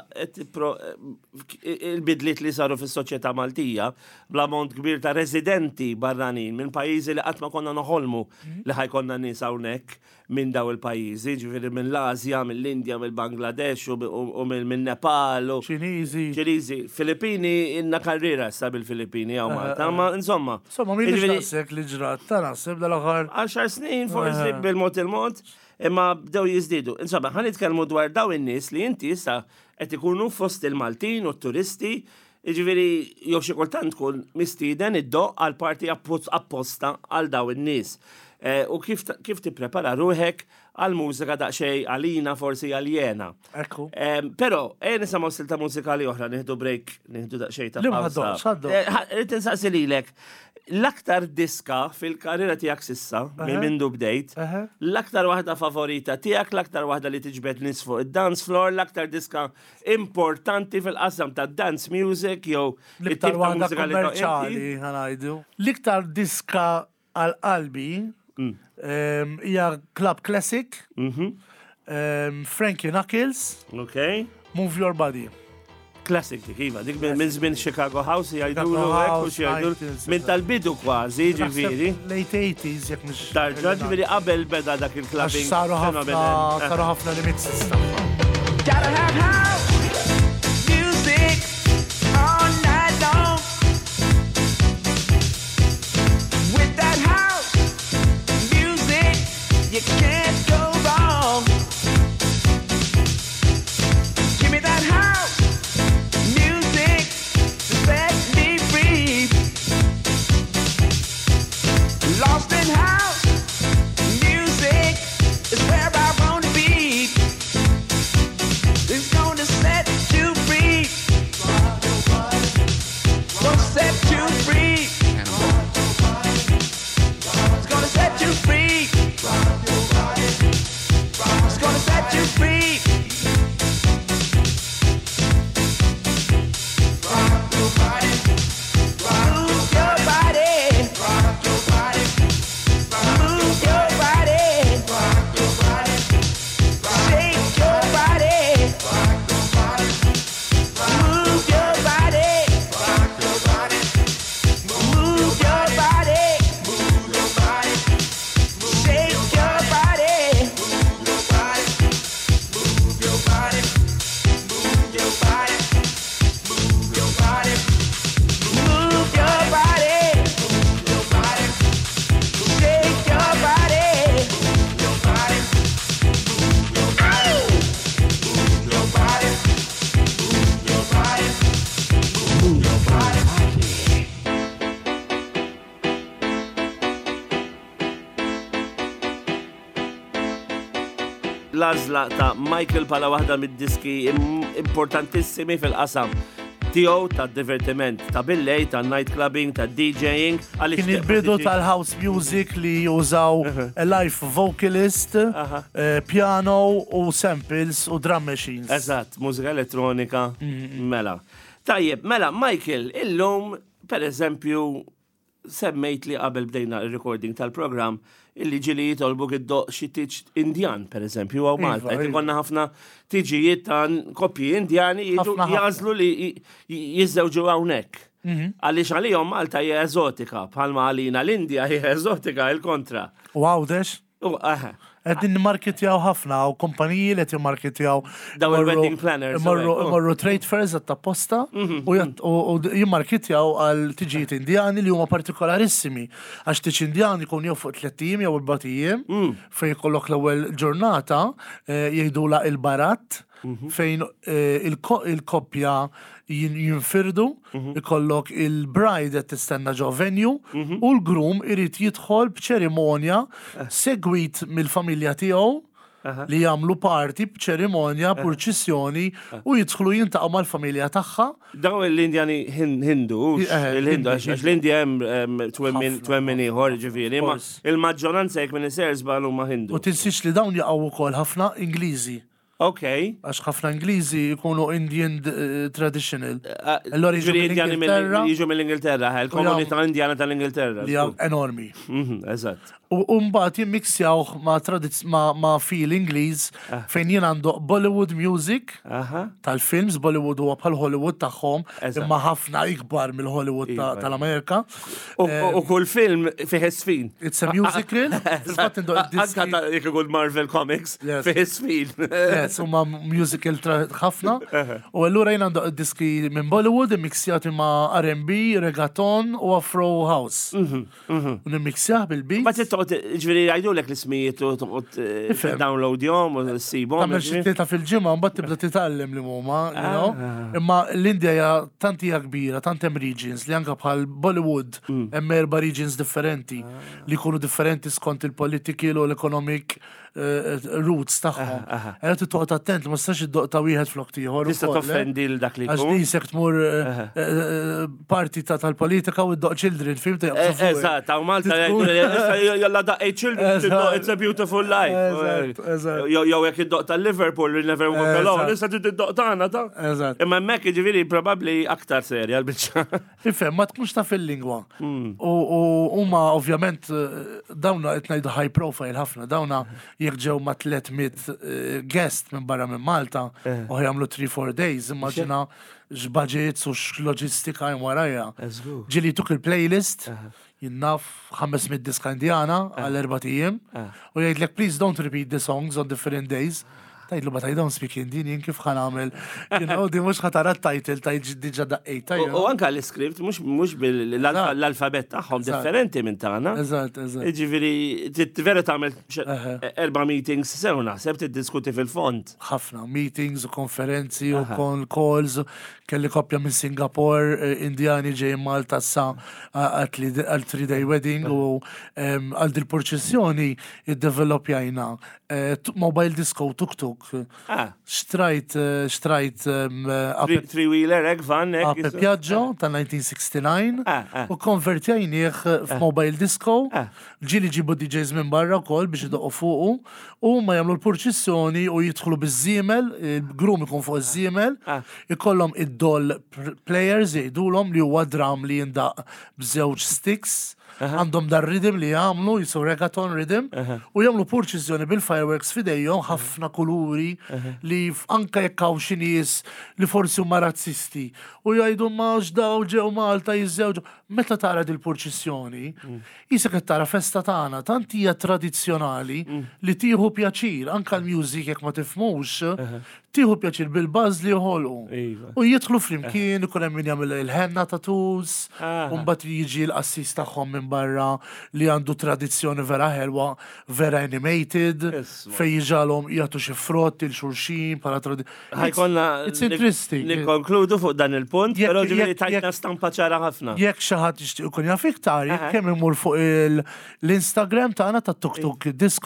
il-bidliet li saru fis-soċjetà Maltija bl-ammont kbir ta' residenti barranin minn pajjiżi li qatt ma konna noħolmu li ħajkonna nies hawnhekk minn daw il-pajjiżi, ġifieri minn l-Asja, mill-Indja, mill-Bangladesh u minn Nepal u Ċiniżi. Filippini inna karriera issa bil-Filippini hawn Malta, ma insomma. Insomma, minn naħseb li ġrat, ta' naħseb dal-aħħar 10 snin forsi bil-mod il-mod, imma bdew jizdidu. Insomma, ħan nitkellmu dwar daw in-nies li inti issa qed ikunu fost il-Maltin u t-turisti, jiġifieri jew xi kultant tkun mistieden id-doq għal parti apposta għal daw in-nies. U kif tipprepara ruħek għal mużika daqsxejn għalina forsi għaljena. Ekku. Però nisimgħu silta mużikali oħra nieħdu break, nieħdu daqsxejn ta' pawża. Rid insaqsi lilek. L-aktar diska fil-karriera tiegħek sissa, minn mindu bdejt, l-aktar waħda favorita tiegħek, l-aktar waħda li tiġbed nies fuq id-dance floor, l-aktar diska importanti fil-qasam ta' dance music jew l-iktar waħda kommerċjali ħanajdu. L-iktar diska għal-qalbi hija Club Classic, Frankie Knuckles, Move Your Body. Classic dik, iva, dik minn żmien Chicago House jgħidulu hekk u xi minn tal-bidu kważi, ġifieri. Late 80s jekk mhux. Tarġa ġifieri qabel beda dak il-clubbing. Saru ħafna remixes tagħha. Gotta have house music all night long. With that house music, you can't go wrong. Give me that house. Lost in house music is where I want to be. It's gonna l-għażla ta' Michael bħala waħda mid-diski importantissimi fil-qasam tiegħu tad-divertiment ta' billej, ta' night clubbing, ta' DJing. Kien il-bidu tal-house music li jużaw live vocalist, piano u samples u drum machines. Eżatt, mużika elettronika, mela. Tajjeb, mela, Michael, illum, per eżempju, semmejt li qabel bdejna il-recording tal-program illi ġili jitolbu għiddoq xi tiġ Indjan, per eżempju, għaw Malta. Ikonna ħafna tiġijiet ta' koppji Indjani jazlu li jizzewġu hawnhekk. Għaliex għalihom Malta hija eżotika, bħalma għalina l-Indja hija eżotika il-kontra. Wow, dex? Għedin marketjaw ħafna, u kompaniji li jimmarketjaw. Daw il-wedding planners. Morru trade fairs għatta posta u jimmarketjaw għal tiġijiet Indjani li huma partikolarissimi. Għax tiġi Indjani kun jew fuq 3 jew 4 fejn jkollok l-ewwel ġurnata jgħidula il-barat fejn il-koppja jinfirdu, ikollok il-bride tistenna ġo venue u l-groom irid jidħol b'ċerimonja segwit mill-familja tiegħu li jagħmlu party b'ċerimonja, purċissjoni u jidħlu jintaqgħu mal-familja tagħha. Daw l-Indjani Hindu, il-Hindu, għax l-Indja hemm twemmin ieħor ġifieri, ma il-maġġoranza jekk minn isersba huma Hindu. U tinsiex li dawn jaqgħu wkoll ħafna Ingliżi. Ok. Għax ħafna Ingliżi jkunu Indian traditional. Allora jiġu mill-Ingilterra, il-komunità Indjana tal-Ingilterra. Li enormi. Eżatt. U mbagħad jimmixjaw ma' feel Ingliż fejn jien għandu Bollywood music tal-films, Bollywood huwa bħal Hollywood tagħhom, imma ħafna ikbar mill-Hollywood tal-Amerika. U kull film fih isfin. It's a musical. Anka jekk ikun Marvel Comics fih isfin. Yes, huma musical ħafna. U allura jien għandu diski minn Bollywood immixjati ma' R&B, reggaeton u Afro House. U nimmixjah bil-beat. Ġveri għajdu l-ek l-ismijiet u download jom u s-sibom. Tamel xittita fil-ġimma, mbatt tibda titallem li mumma, imma l-Indja hija tanti hija kbira, tant hemm regions li anka bħal Bollywood hemm 4 regions differenti li jkunu differenti skont il-political u l-economic roots tagħhom. Era tittoqgħod attent ma tistax iddoq ta' wieħed flok ieħor. Tista' toffendi l dak li għax nisek tmur parti tal-politika u iddoq children, fim ta' eżatt, hawn Malta jalla daqqej children, it's a beautiful life. Jew jekk iddoq tal-Liverpool li never walk alone, issa tiddoq tagħna ta'. Imma hemmhekk jiġifieri probabbli aktar serja l-biċċa. Ifhem, ma tkunx ta' fil-lingwa. U huma ovvjament dawna qed ngħidu high profile ħafna, dawna jekk ġew ma' 300 guest minn barra minn Malta u jagħmlu 3-4 days, immaġina x'budgets u x'loġistika hemm warajja. Ġieli tuk il-playlist, jinnaf 500 diska Indjana għal 4 ijiem u jgħidlek please don't repeat the songs on different days. Tajdlu ba don't speak Indian, kif ħan għamil, di mux ħatara t-title, diġa daqqej. U anka l-script, mux bil-alfabet taħħom differenti minn taħna. Eżat. Ġiviri, t-vera taħmel 4 meetings, sew naħseb t-diskuti fil-fond. ħafna meetings u konferenzi u calls, kelli koppja minn Singapore, Indjani ġej Malta sa għal 3-day wedding u għal dil-porċessjoni id-developjajna mobile disco tuk-tuk. Xtrajt three-wheeler, van, Ape Piaggio ta' 1969 u konvertjajnieħ f'mobile disco, ġili ġibu DJs minn barra kol biex idoqqu fuqu u ma jamlu l-porċissjoni u jidħlu biz-żiemel, il-grum ikun fuq iż-żiemel, ikollhom id-doll players jgħidulhom li huwa drum li jindaq b'żewġ sticks, għandhom dar rhythm li jagħmlu jisu reggaeton rhythm u jagħmlu purċiżjoni bil-fireworks fidejhom ħafna kuluri li anka jekk hawn xi nies li forsi huma razzisti u jgħidu ma x'daw ġew Malta jiżżewġu. Meta tara dil-purċissjoni, jisek qed tara festa tagħna tant hija tradizzjonali li tieħu pjaċir anke l-music jekk ma tifhmux, tieħu pjaċir bil-buzz li joħolqu. U jidħlu flimkien ikun hemm min jagħmel il-henna tattoos, u mbagħad jiġi l-qassis tagħhom minn barra li għandu tradizzjoni vera ħelwa, vera animated, fejn jiġalhom jagħtu xi frotti l xulxin bħala tradizzjoni. It's interesting. Nikkonkludu fuq dan il-punt, però ġifieri tajtna stampa ċara ħafna. Jekk xi ħadd jixtieq ikun jaf iktar, kemm imur fuq l-Instagram tagħna tat Tuk Tuk Disco,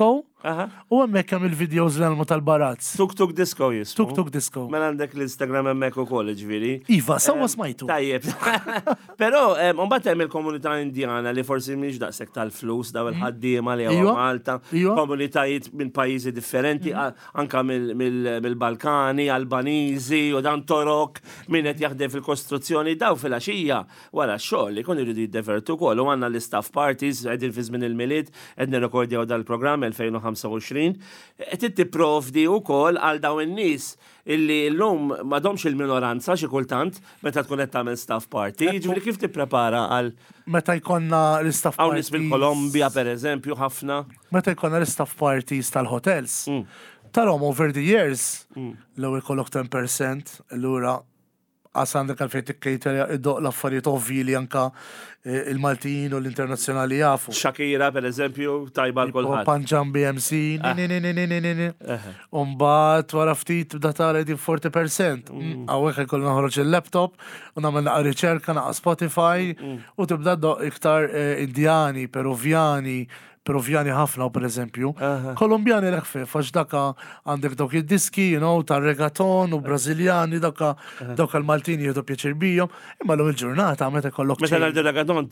Aha. U hemmhekk hemm il-videos l-elmu tal-barazz. Tuk Disco jismu. Tuk Disco. Mela għandek l-Instagram hemmhekk ukoll ġifieri. Iva, sewwa smajtu. Tajjeb. Però mbagħad hemm il-komunità Indjana li forsi mhix daqshekk tal-flus daw il-ħaddiema li huwa Malta, komunitajiet minn pajjiżi differenti, anka mill-Balkani, Albaniżi u dan Torok min qed jaħdem fil-kostruzzjoni daw fil-għaxija wara x-xogħol li jkun iridu jiddevertu wkoll u għandna l-staff parties qegħdin fi żmien il-milied qed nirrekordjaw dal-programm 2025 qed tipprovdi wkoll għal dawn in-nies illi llum m'għadhomx il-minoranza xi kultant meta tkun qed tagħmel staff party. Ġifieri kif tipprepara għal Meta jkollna l-staff hawn parties. nies fil-Kolombja pereżempju ħafna. Meta jkollna l-staff parties tal-hotels. Tarom over the years, l-ewwel kollok 10%, allura għasandek għalfejn tikkejter id-doq l-affarijiet ovvi li anka il-Maltin u l-internazzjonali jafu. Shakira pereżempju tajba l-kulħadd. Panġam BMC, Umbat, wara ftit bda tara din 40%. Għawek għalkollu naħroġ il-laptop, u namel naqa riċerka, naqa Spotify, u tibda doq iktar Indjani, Peruvjani ħafna, per eżempju. Kolumbjani l-ħfef, għax daka għandek dawk id-diski, tar-regaton u Brażiljani, dawk il-Maltini jgħidu pjaċir bijom, imma l il-ġurnata meta kollok. Meta l-regaton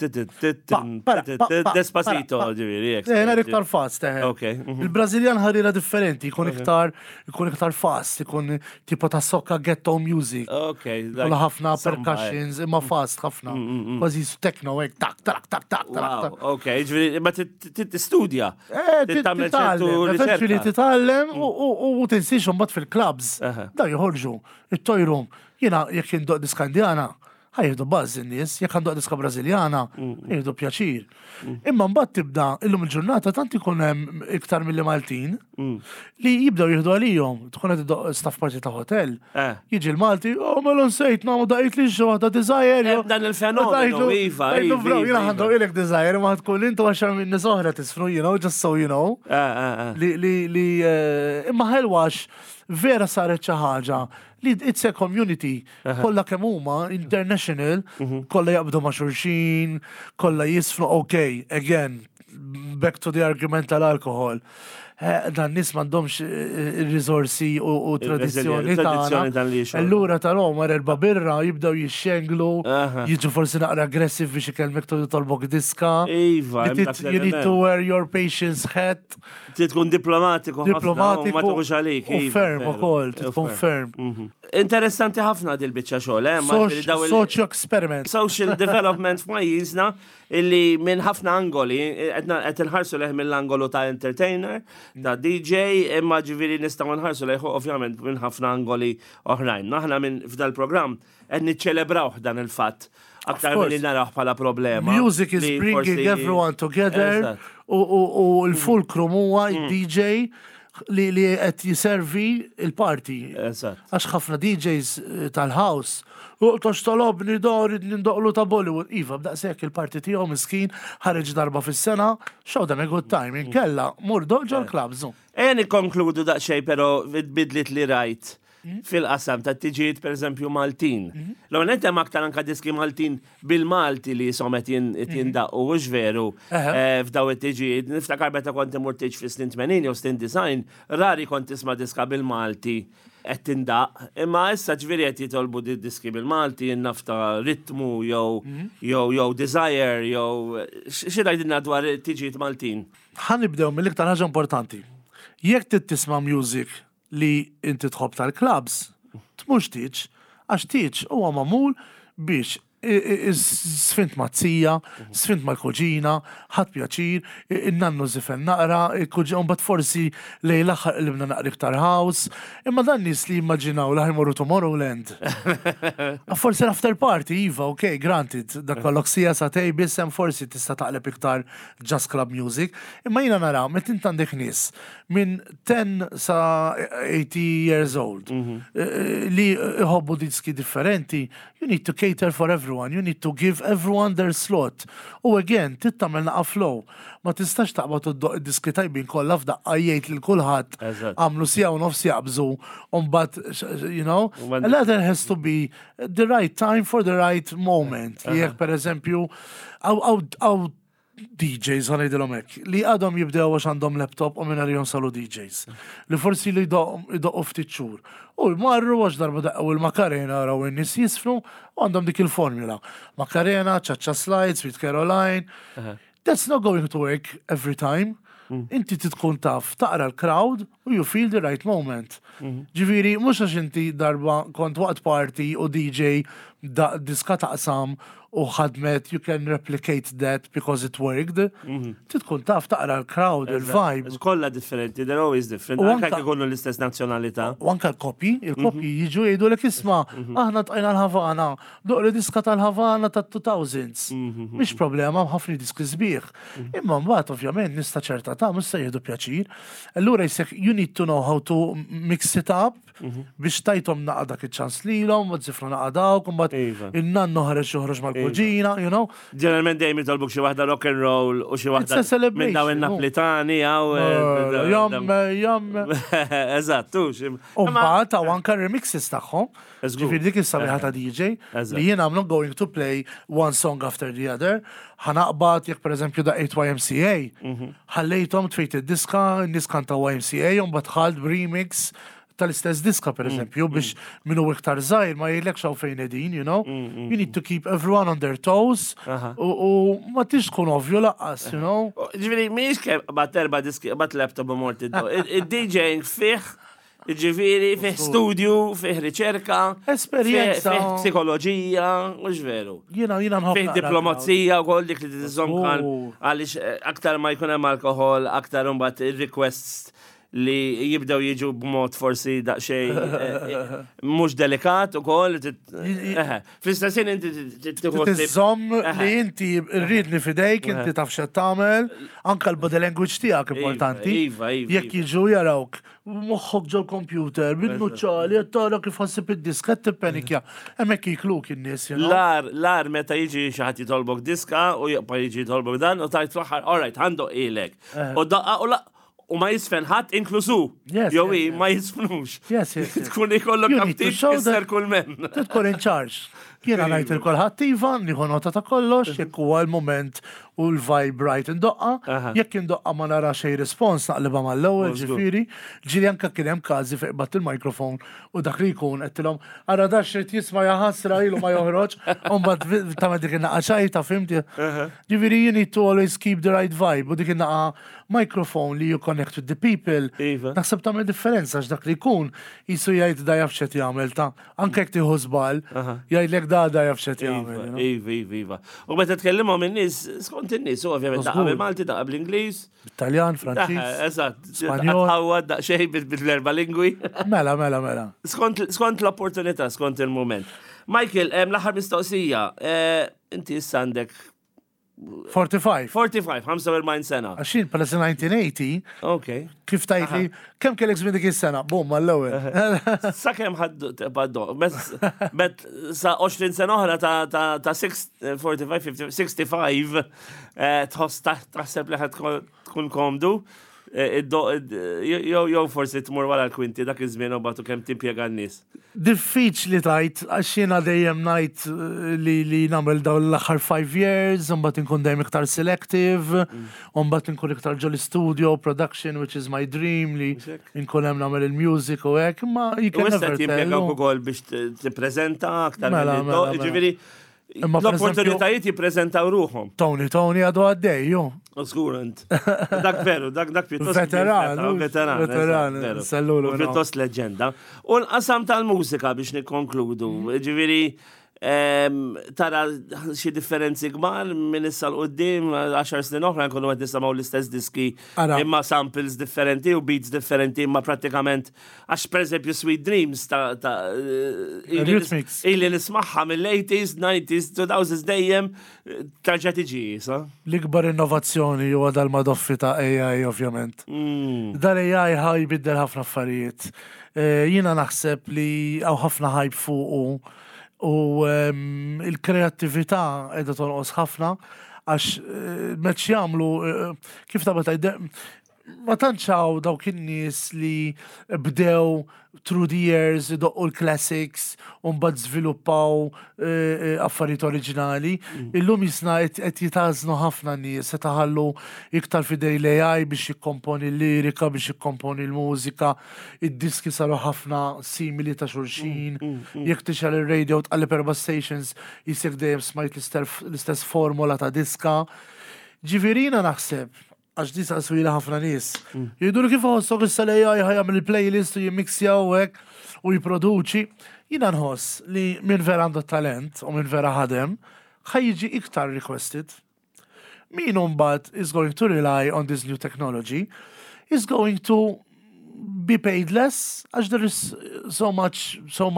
despacito, ġifieri. Ena iktar fast, Il-Brażiljan ħarira differenti, jkun iktar fast, jkun tipo ta' sokka ghetto music. Kolla ħafna percussions, imma fast ħafna. Kważi techno, tak, tak, tak, tak. Wow, ġifieri, tistudja. Titallem u tinsiex mbagħad fil-clubs. Da joħorġu, it-tojrum. Jiena jekk indoq diskandjana, ħajħdu bazz in-nies, jekk għandoq diska Brażiljana, jieħdu pjaċir. Imma mbagħad tibda illum il-ġurnata tant ikun hemm iktar milli Maltin li jibdew jieħdu għalihom. Tkun qed staff party ta' hotel. Jiġi l-Malti, ma nsejt nagħmlu daqit li xi waħda desire. Dan il-fenomenu iva. Jiena għandu ilek desire ma tkun intu għaxar minn nies oħra tisfru, just so you know. Li imma ħelwax vera saret xi ħaġa li it's a community, kollha kemm huma international, kollha jaqbdu ma' xulxin, kollha jisfru again, back to the argument tal-alkohol. Dan nis m'għandhomx il-rizorsi u tradizzjoni tagħna. Allura tarom wara erba' birra jibdew jixxenglu, jiġu forsi naqra aggressiv biex ikellmek tolbok diska. You need to wear your patience hat. Tkun diplomatiku ħafna ma tħux għalik. U ferm ukoll, tkun ferm. Interessanti ħafna dil-biċċa xogħol, Social experiment. Social development f'pajjiżna illi minn ħafna angoli qed inħarsu leħ mill-angolu ta' entertainer, ta' DJ, imma ġifieri nistgħu nħarsu leħ ovvjament minn ħafna angoli oħrajn. Aħna minn f'dal-programm qed niċċelebrawh dan il-fatt aktar milli naraw bħala problema. Music is bringing everyone together u l-fulcrum huwa il-DJ li qed jiservi il-party. Għax ħafna DJs tal-house tox talobni dorid nindoqlu ta' Bollywood. Iva, b'daqshekk il-parti tiegħu miskin ħareġ darba fis-sena, show them a good time. Inkella mur doġġol clubs. Nikkonkludu daqsxejn però bidlit li rajt fil-qasam ta' tiġijiet per eżempju Maltin. L-għonet hemm aktar anka diski Maltin bil-Malti li somet jindaqqu ux veru f'daw it-tiġijiet. Niftakar meta kont imur tiġ fi snin 80 u snin design, rari kont tisma' diska bil-Malti qed tindaq, imma issa ġifieri qed jitolbu diski bil-Malti nafta ritmu jew desire jew xi tgħidilna dwar it-tiġijiet Maltin. Ħanibdew mill-iktar ħaġa importanti. Jekk trid tisma' music li inti tħobb tal-clubs, tmux tiġ, għax tiġ huwa magħmul biex sfint mazzija, sfint mal-kuġina, ħadd pjaċir, innannu zifen naqra, kuġina bat forsi lej l-aħħar qlibna naqra iktar house, imma dan nies li jimmaġinaw li ħajmorru Tomorrowland. Forsi l-after party, iva, granted, dak kollok sija sa tej bissem forsi tista' taqleb iktar just club music, imma jiena naraw, meta int għandek nies minn 10 sa 80 years old li jħobbu diski differenti, you need to cater for everyone. You need to give everyone their slot. U again, tittamel naqa flow. Ma tistax taqbad id-diski tajbin kollha f'daqqa jgħid lil kulħadd għamlu sija u nofs jaqbżu but there has to be the right time for the right moment. Jekk pereżempju DJs għanajdilom hekk li għadhom jibdew għax għandhom laptop u minna jom salu DJs. Li forsi li jdoqqu ftit xhur. U marru għax darba daqqu il-Macarena raw in-nies jisfnu u għandhom dik il-formula. Macarena, Chacha Slides, Sweet Caroline. That's not going to work every time. Inti tkun taf taqra l-crowd u you feel the right moment. Ġifieri mhux għax inti darba kont waqt party u DJ diska taqsam u ħadmet, you can replicate that because it worked. Tkun taf taqra l-crowd, il-vibe. Kolla differenti, they're always different. Anka jkunu l-istess nazzjonalità. U anka l-kopi, il-kopi jiġu jgħidu l isma' aħna tqajna l-Havana, doqri diska tal-Havana tat-2000s. Mhix problema, ħafna diski sbieħ. Imma mbagħad ovvjament nista' ċerta ta' mhux se jieħdu pjaċir. Allura jsek you need to know how to mix it up biex tajtom naqadak iċ-ċans lilhom, ma tifru naqadaw, mbagħad in-nannu ħareġ joħroġ mal-kuġina, you know. Ġeneralment dejjem jitolbuk xi waħda rock and roll u xi waħda minn dawn in-Naplitani jam. Eżatt, u mbagħad hawn anke remixes tagħhom. Ġifieri dik is-sabiħa ta' DJ li jien I'm not going to play one song after the other. Ħanaqbad jekk pereżempju da 8 YMCA. Ħallejthom tfejt id-diska, n-nies kanta YMCA u mbagħad ħalt remix tal-istess diska pereżempju biex minnu iktar żgħir ma jgħidlekx hawn fejn qegħdin, you know. You need to keep everyone on their toes u ma tix tkun ovvju laqqas, you know. Ġifieri mhijiex kemm bat erba' diski bat laptop u mort id-DJing fih ġifieri fih studju, fih riċerka, esperjenza, fih psikoloġija, mhux veru. Jiena nħobb. Fih diplomazija wkoll dik li tiżommkan għaliex aktar ma jkun hemm alkohol, aktar imbagħad ir-requests li jibdew jiġu b'mod forsi daqsxejn mhux delikat ukoll. Fl-istessin inti tiżomm li inti rridni fidejk, inti taf x'qed tagħmel, anke l-body language tiegħek importanti. Jekk jiġu jarawk moħħok ġol computer, bil-nuċċali, qed tara kif ħassib id-disk, qed tippenikja. Hemmhekk jikluk in-nies. L-ar meta jiġi xi ħadd jitolbok diska u jaqpa jiġi jitolbok dan u tajt fl-aħħar, all right, ħandoq ilek. U daqqa u u ma jisfen ħadd inklusu. Jew ma jisfnux. Tkun ikollok kaptit kisser kull men. Tkun in charge. Jiena ngħid il-kulħadd iva, nieħu nota ta' kollox, jekk huwa l-moment u l-vibe right indokqa, jekk indoqqa ma nara xejn respons naqlibha mal-ewwel ġifieri, ġieli anke kien hemm każi fejn qbatt il-mikrofon u dak li jkun qedtilhom ara da xrid jisma' jaħassra ilu ma joħroġ, u mbagħad tagħmel dik in-naqaxajta fimti. Ġifieri you need to always keep the right vibe u dik in-naqa microphone li you connect with the people. Naħseb tagħmel differenza għax dak li jkun jisu jgħid da jaf x'qed jagħmel ta' anke jekk tieħu żball jgħidlek da jaf x'qed jagħmel. Iva. U meta tkellimhom in-nies skont in-nies ovvjament daqqa bil-Malti daqqa bl-Ingliż. Italjan, Franċiż. Eżatt. Spanjol. Ħawad daqsxejn bil-erba' lingwi. Mela. Skont l-opportunità, skont il-mument. Michael, l-aħħar mistoqsija, inti issa għandek 45, 45 sena. Għaxin, pala 1980, kif tajtli, kem kellek żmien dik is-sena, bum, mal-ewwel. Sa kemm ħaddu baddo, bet sa 20 sena oħra ta' 45, 65, tħoss taħseb li ħad tkun komdu, jew forsi tmur wara l-kwinti dak iż-żmien u batu kemm timpjega n-nies. Diffiċli tajt għax jiena dejjem ngħid li nagħmel dawn l-aħħar 5 years, u mbagħad inkun dejjem iktar selective, u mbagħad inkun iktar ġol studio production which is my dream li inkun hemm nagħmel il-music u hekk, imma jkun never tell. Jimpjegawk ukoll biex tippreżenta aktar ġifieri l-opportunitajiet jippreżentaw ruhom. Tony għadu għaddej, jo. Oskurant. Dak veru, dak pjuttost. Veteran, sallulu. Pjuttost leġenda. U l-qasam tal-mużika biex nikkonkludu. Ġifieri tara xi differenzi kbar minn issa l-qudiem 10 snin oħra nkunu qed nisimgħu l-istess diski imma samples differenti u beats differenti imma prattikament għax pereżempju Sweet Dreams ta' ili nismagħha mill-80s, 90s, 2000s dejjem tarġa' tiġi sa. L-ikbar innovazzjoni huwa dal-madoffi ta' AI ovvjament. Dal-AI ħaj biddel ħafna affarijiet. Jiena naħseb li hawn ħafna hype fuqu u il-kreattività edha tonqos ħafna għax meċ jagħmlu kif ta' ma tantxaw dawk in-nies li bdew through the years idoqqu l-classics u mbagħad żviluppaw affarijiet oriġinali. Illum jisna qed jitażnu ħafna nies se taħallu iktar fidej l-AI biex jikkomponi l-lirika, biex jikkomponi l-mużika, id-diski saru ħafna simili ta' xulxin, jekk tixel ir-radio tqalleb 4 stations jisek dejjem smajt l-istess formula ta' diska. Ġifieri naħseb għax di saqswila ħafna nies. Jgħidu kif ħossok issa l-AI ħajjagħmel il-playlist u jimmixjaw hekk u jipproduċi. Jiena nħoss li minn vera għandu talent u minn vera ħadem ħajjiġi iktar requested. Min mbagħad is going to rely on this new technology is going to be paid less għax there is so much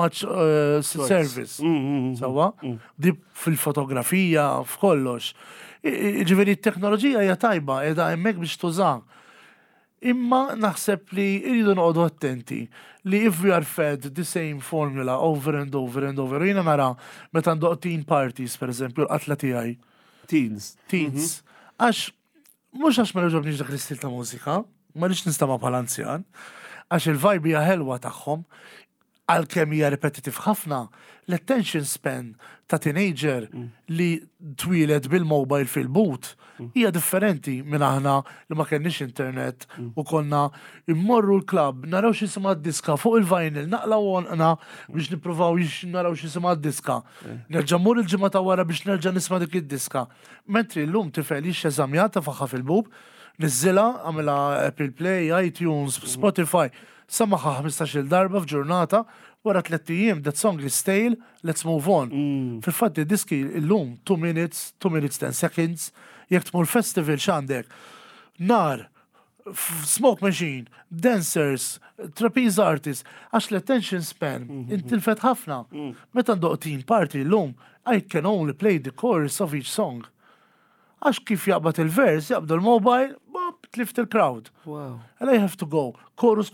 service. Sawa? Di fil-fotografija, f'kollox. Ġifieri t-teknoloġija hija tajba qiegħda hemmhekk biex tuża. Imma naħseb li jridu noqogħdu attenti li if we are fed the same formula over and over and over. Jiena nara meta ndoq teen parties pereżempju l-qatla tiegħi. Teens. Għax mhux għax ma jogħġobniex dak l-istil ta' mużika, ma rridx nistama' bħala anzjan, għax il-vibe hija ħelwa tagħhom għalkemm hija repetitive ħafna, l-attention span ta' teenager li twieled bil-mobile fil-boot hija differenti minn aħna li ma kenniex internet u konna immorru l-klabb naraw x'isimha d-diska fuq il-vinyl naqlaw wonqna biex nippruvaw naraw x'isimha d-diska. Nerġa' mmur il-ġimgħa ta' wara biex nerġa' nisma' dik id-diska. Mentri llum tifel eżamjata faħħa fil-bub, niżilha għamilha Apple Play, iTunes, Spotify. Samaħa 15 darba f'ġurnata, wara 3 ijiem, that song is stale, let's move on. Fil-fatt diski illum 2 minutes, 10 seconds, jekk tmur festival x'għandek. Nar, smoke machine, dancers, trapeze artists, għax l-attention span intilfet ħafna. Meta ndoq teen party illum, I can only play the chorus of each song. Għax kif jaqbad il-vers, jaqbdu l-mobile, bob, tlift il-crowd. Wow. And I have to go. Chorus,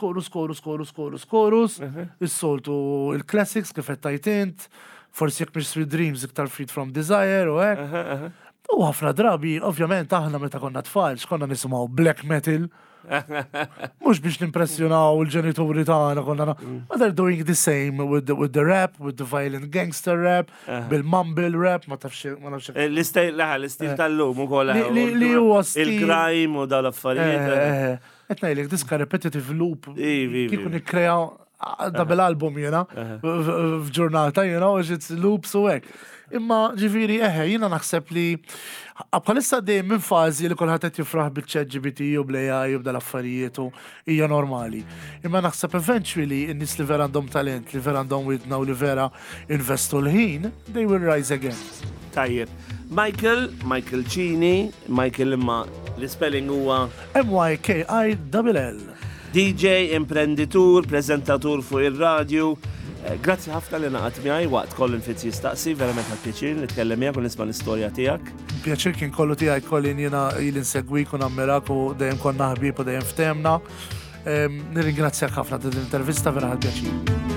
is-soltu il-classics kif tajtint, forsi jekk mhix Sweet Dreams iktar Freed from Desire u hekk. U ħafna drabi, ovvjament aħna meta konna tfal, x'konna nisimgħu black metal. Mhux biex nimpressjonaw il-ġenituri tagħna konna. But they're doing the same with the rap, with the violent gangster rap, bil-mumble rap, ma nafx. L-istil tal-lum ukoll. Li huwa il-crime u dal-affarijiet. Qed ngħidlek diska repetitive loop. Kieku nikkreaw double album jiena f'ġurnata, it's loops u hekk. Imma ġifieri jiena naħseb li bħalissa dejjem minn fażi li kulħadd qed jifraħ bil-ChatGPT u bl-AI u b'dal-affarijiet u hija normali. Imma naħseb eventually in-nies li vera għandhom talent, li vera għandhom widna u li vera investu l-ħin, they will rise again. Tajjeb. Michael Cini, Michael imma l-spelling huwa MYKILL. DJ, imprenditur, prezentatur fuq ir-radju. Grazzi ħafna li naqat miegħi waqt Colin Fitz jistaqsi, verament ħadd pjaċir nitkellem miegħek u nisma' l-istorja tiegħek. Pjaċir kien kollu tiegħi Colin jiena ili nsegwik u nammirak u dejjem konna ħbieb u dejjem ftemna. Nirringrazzjak ħafna din l-intervista vera ħadd pjaċir.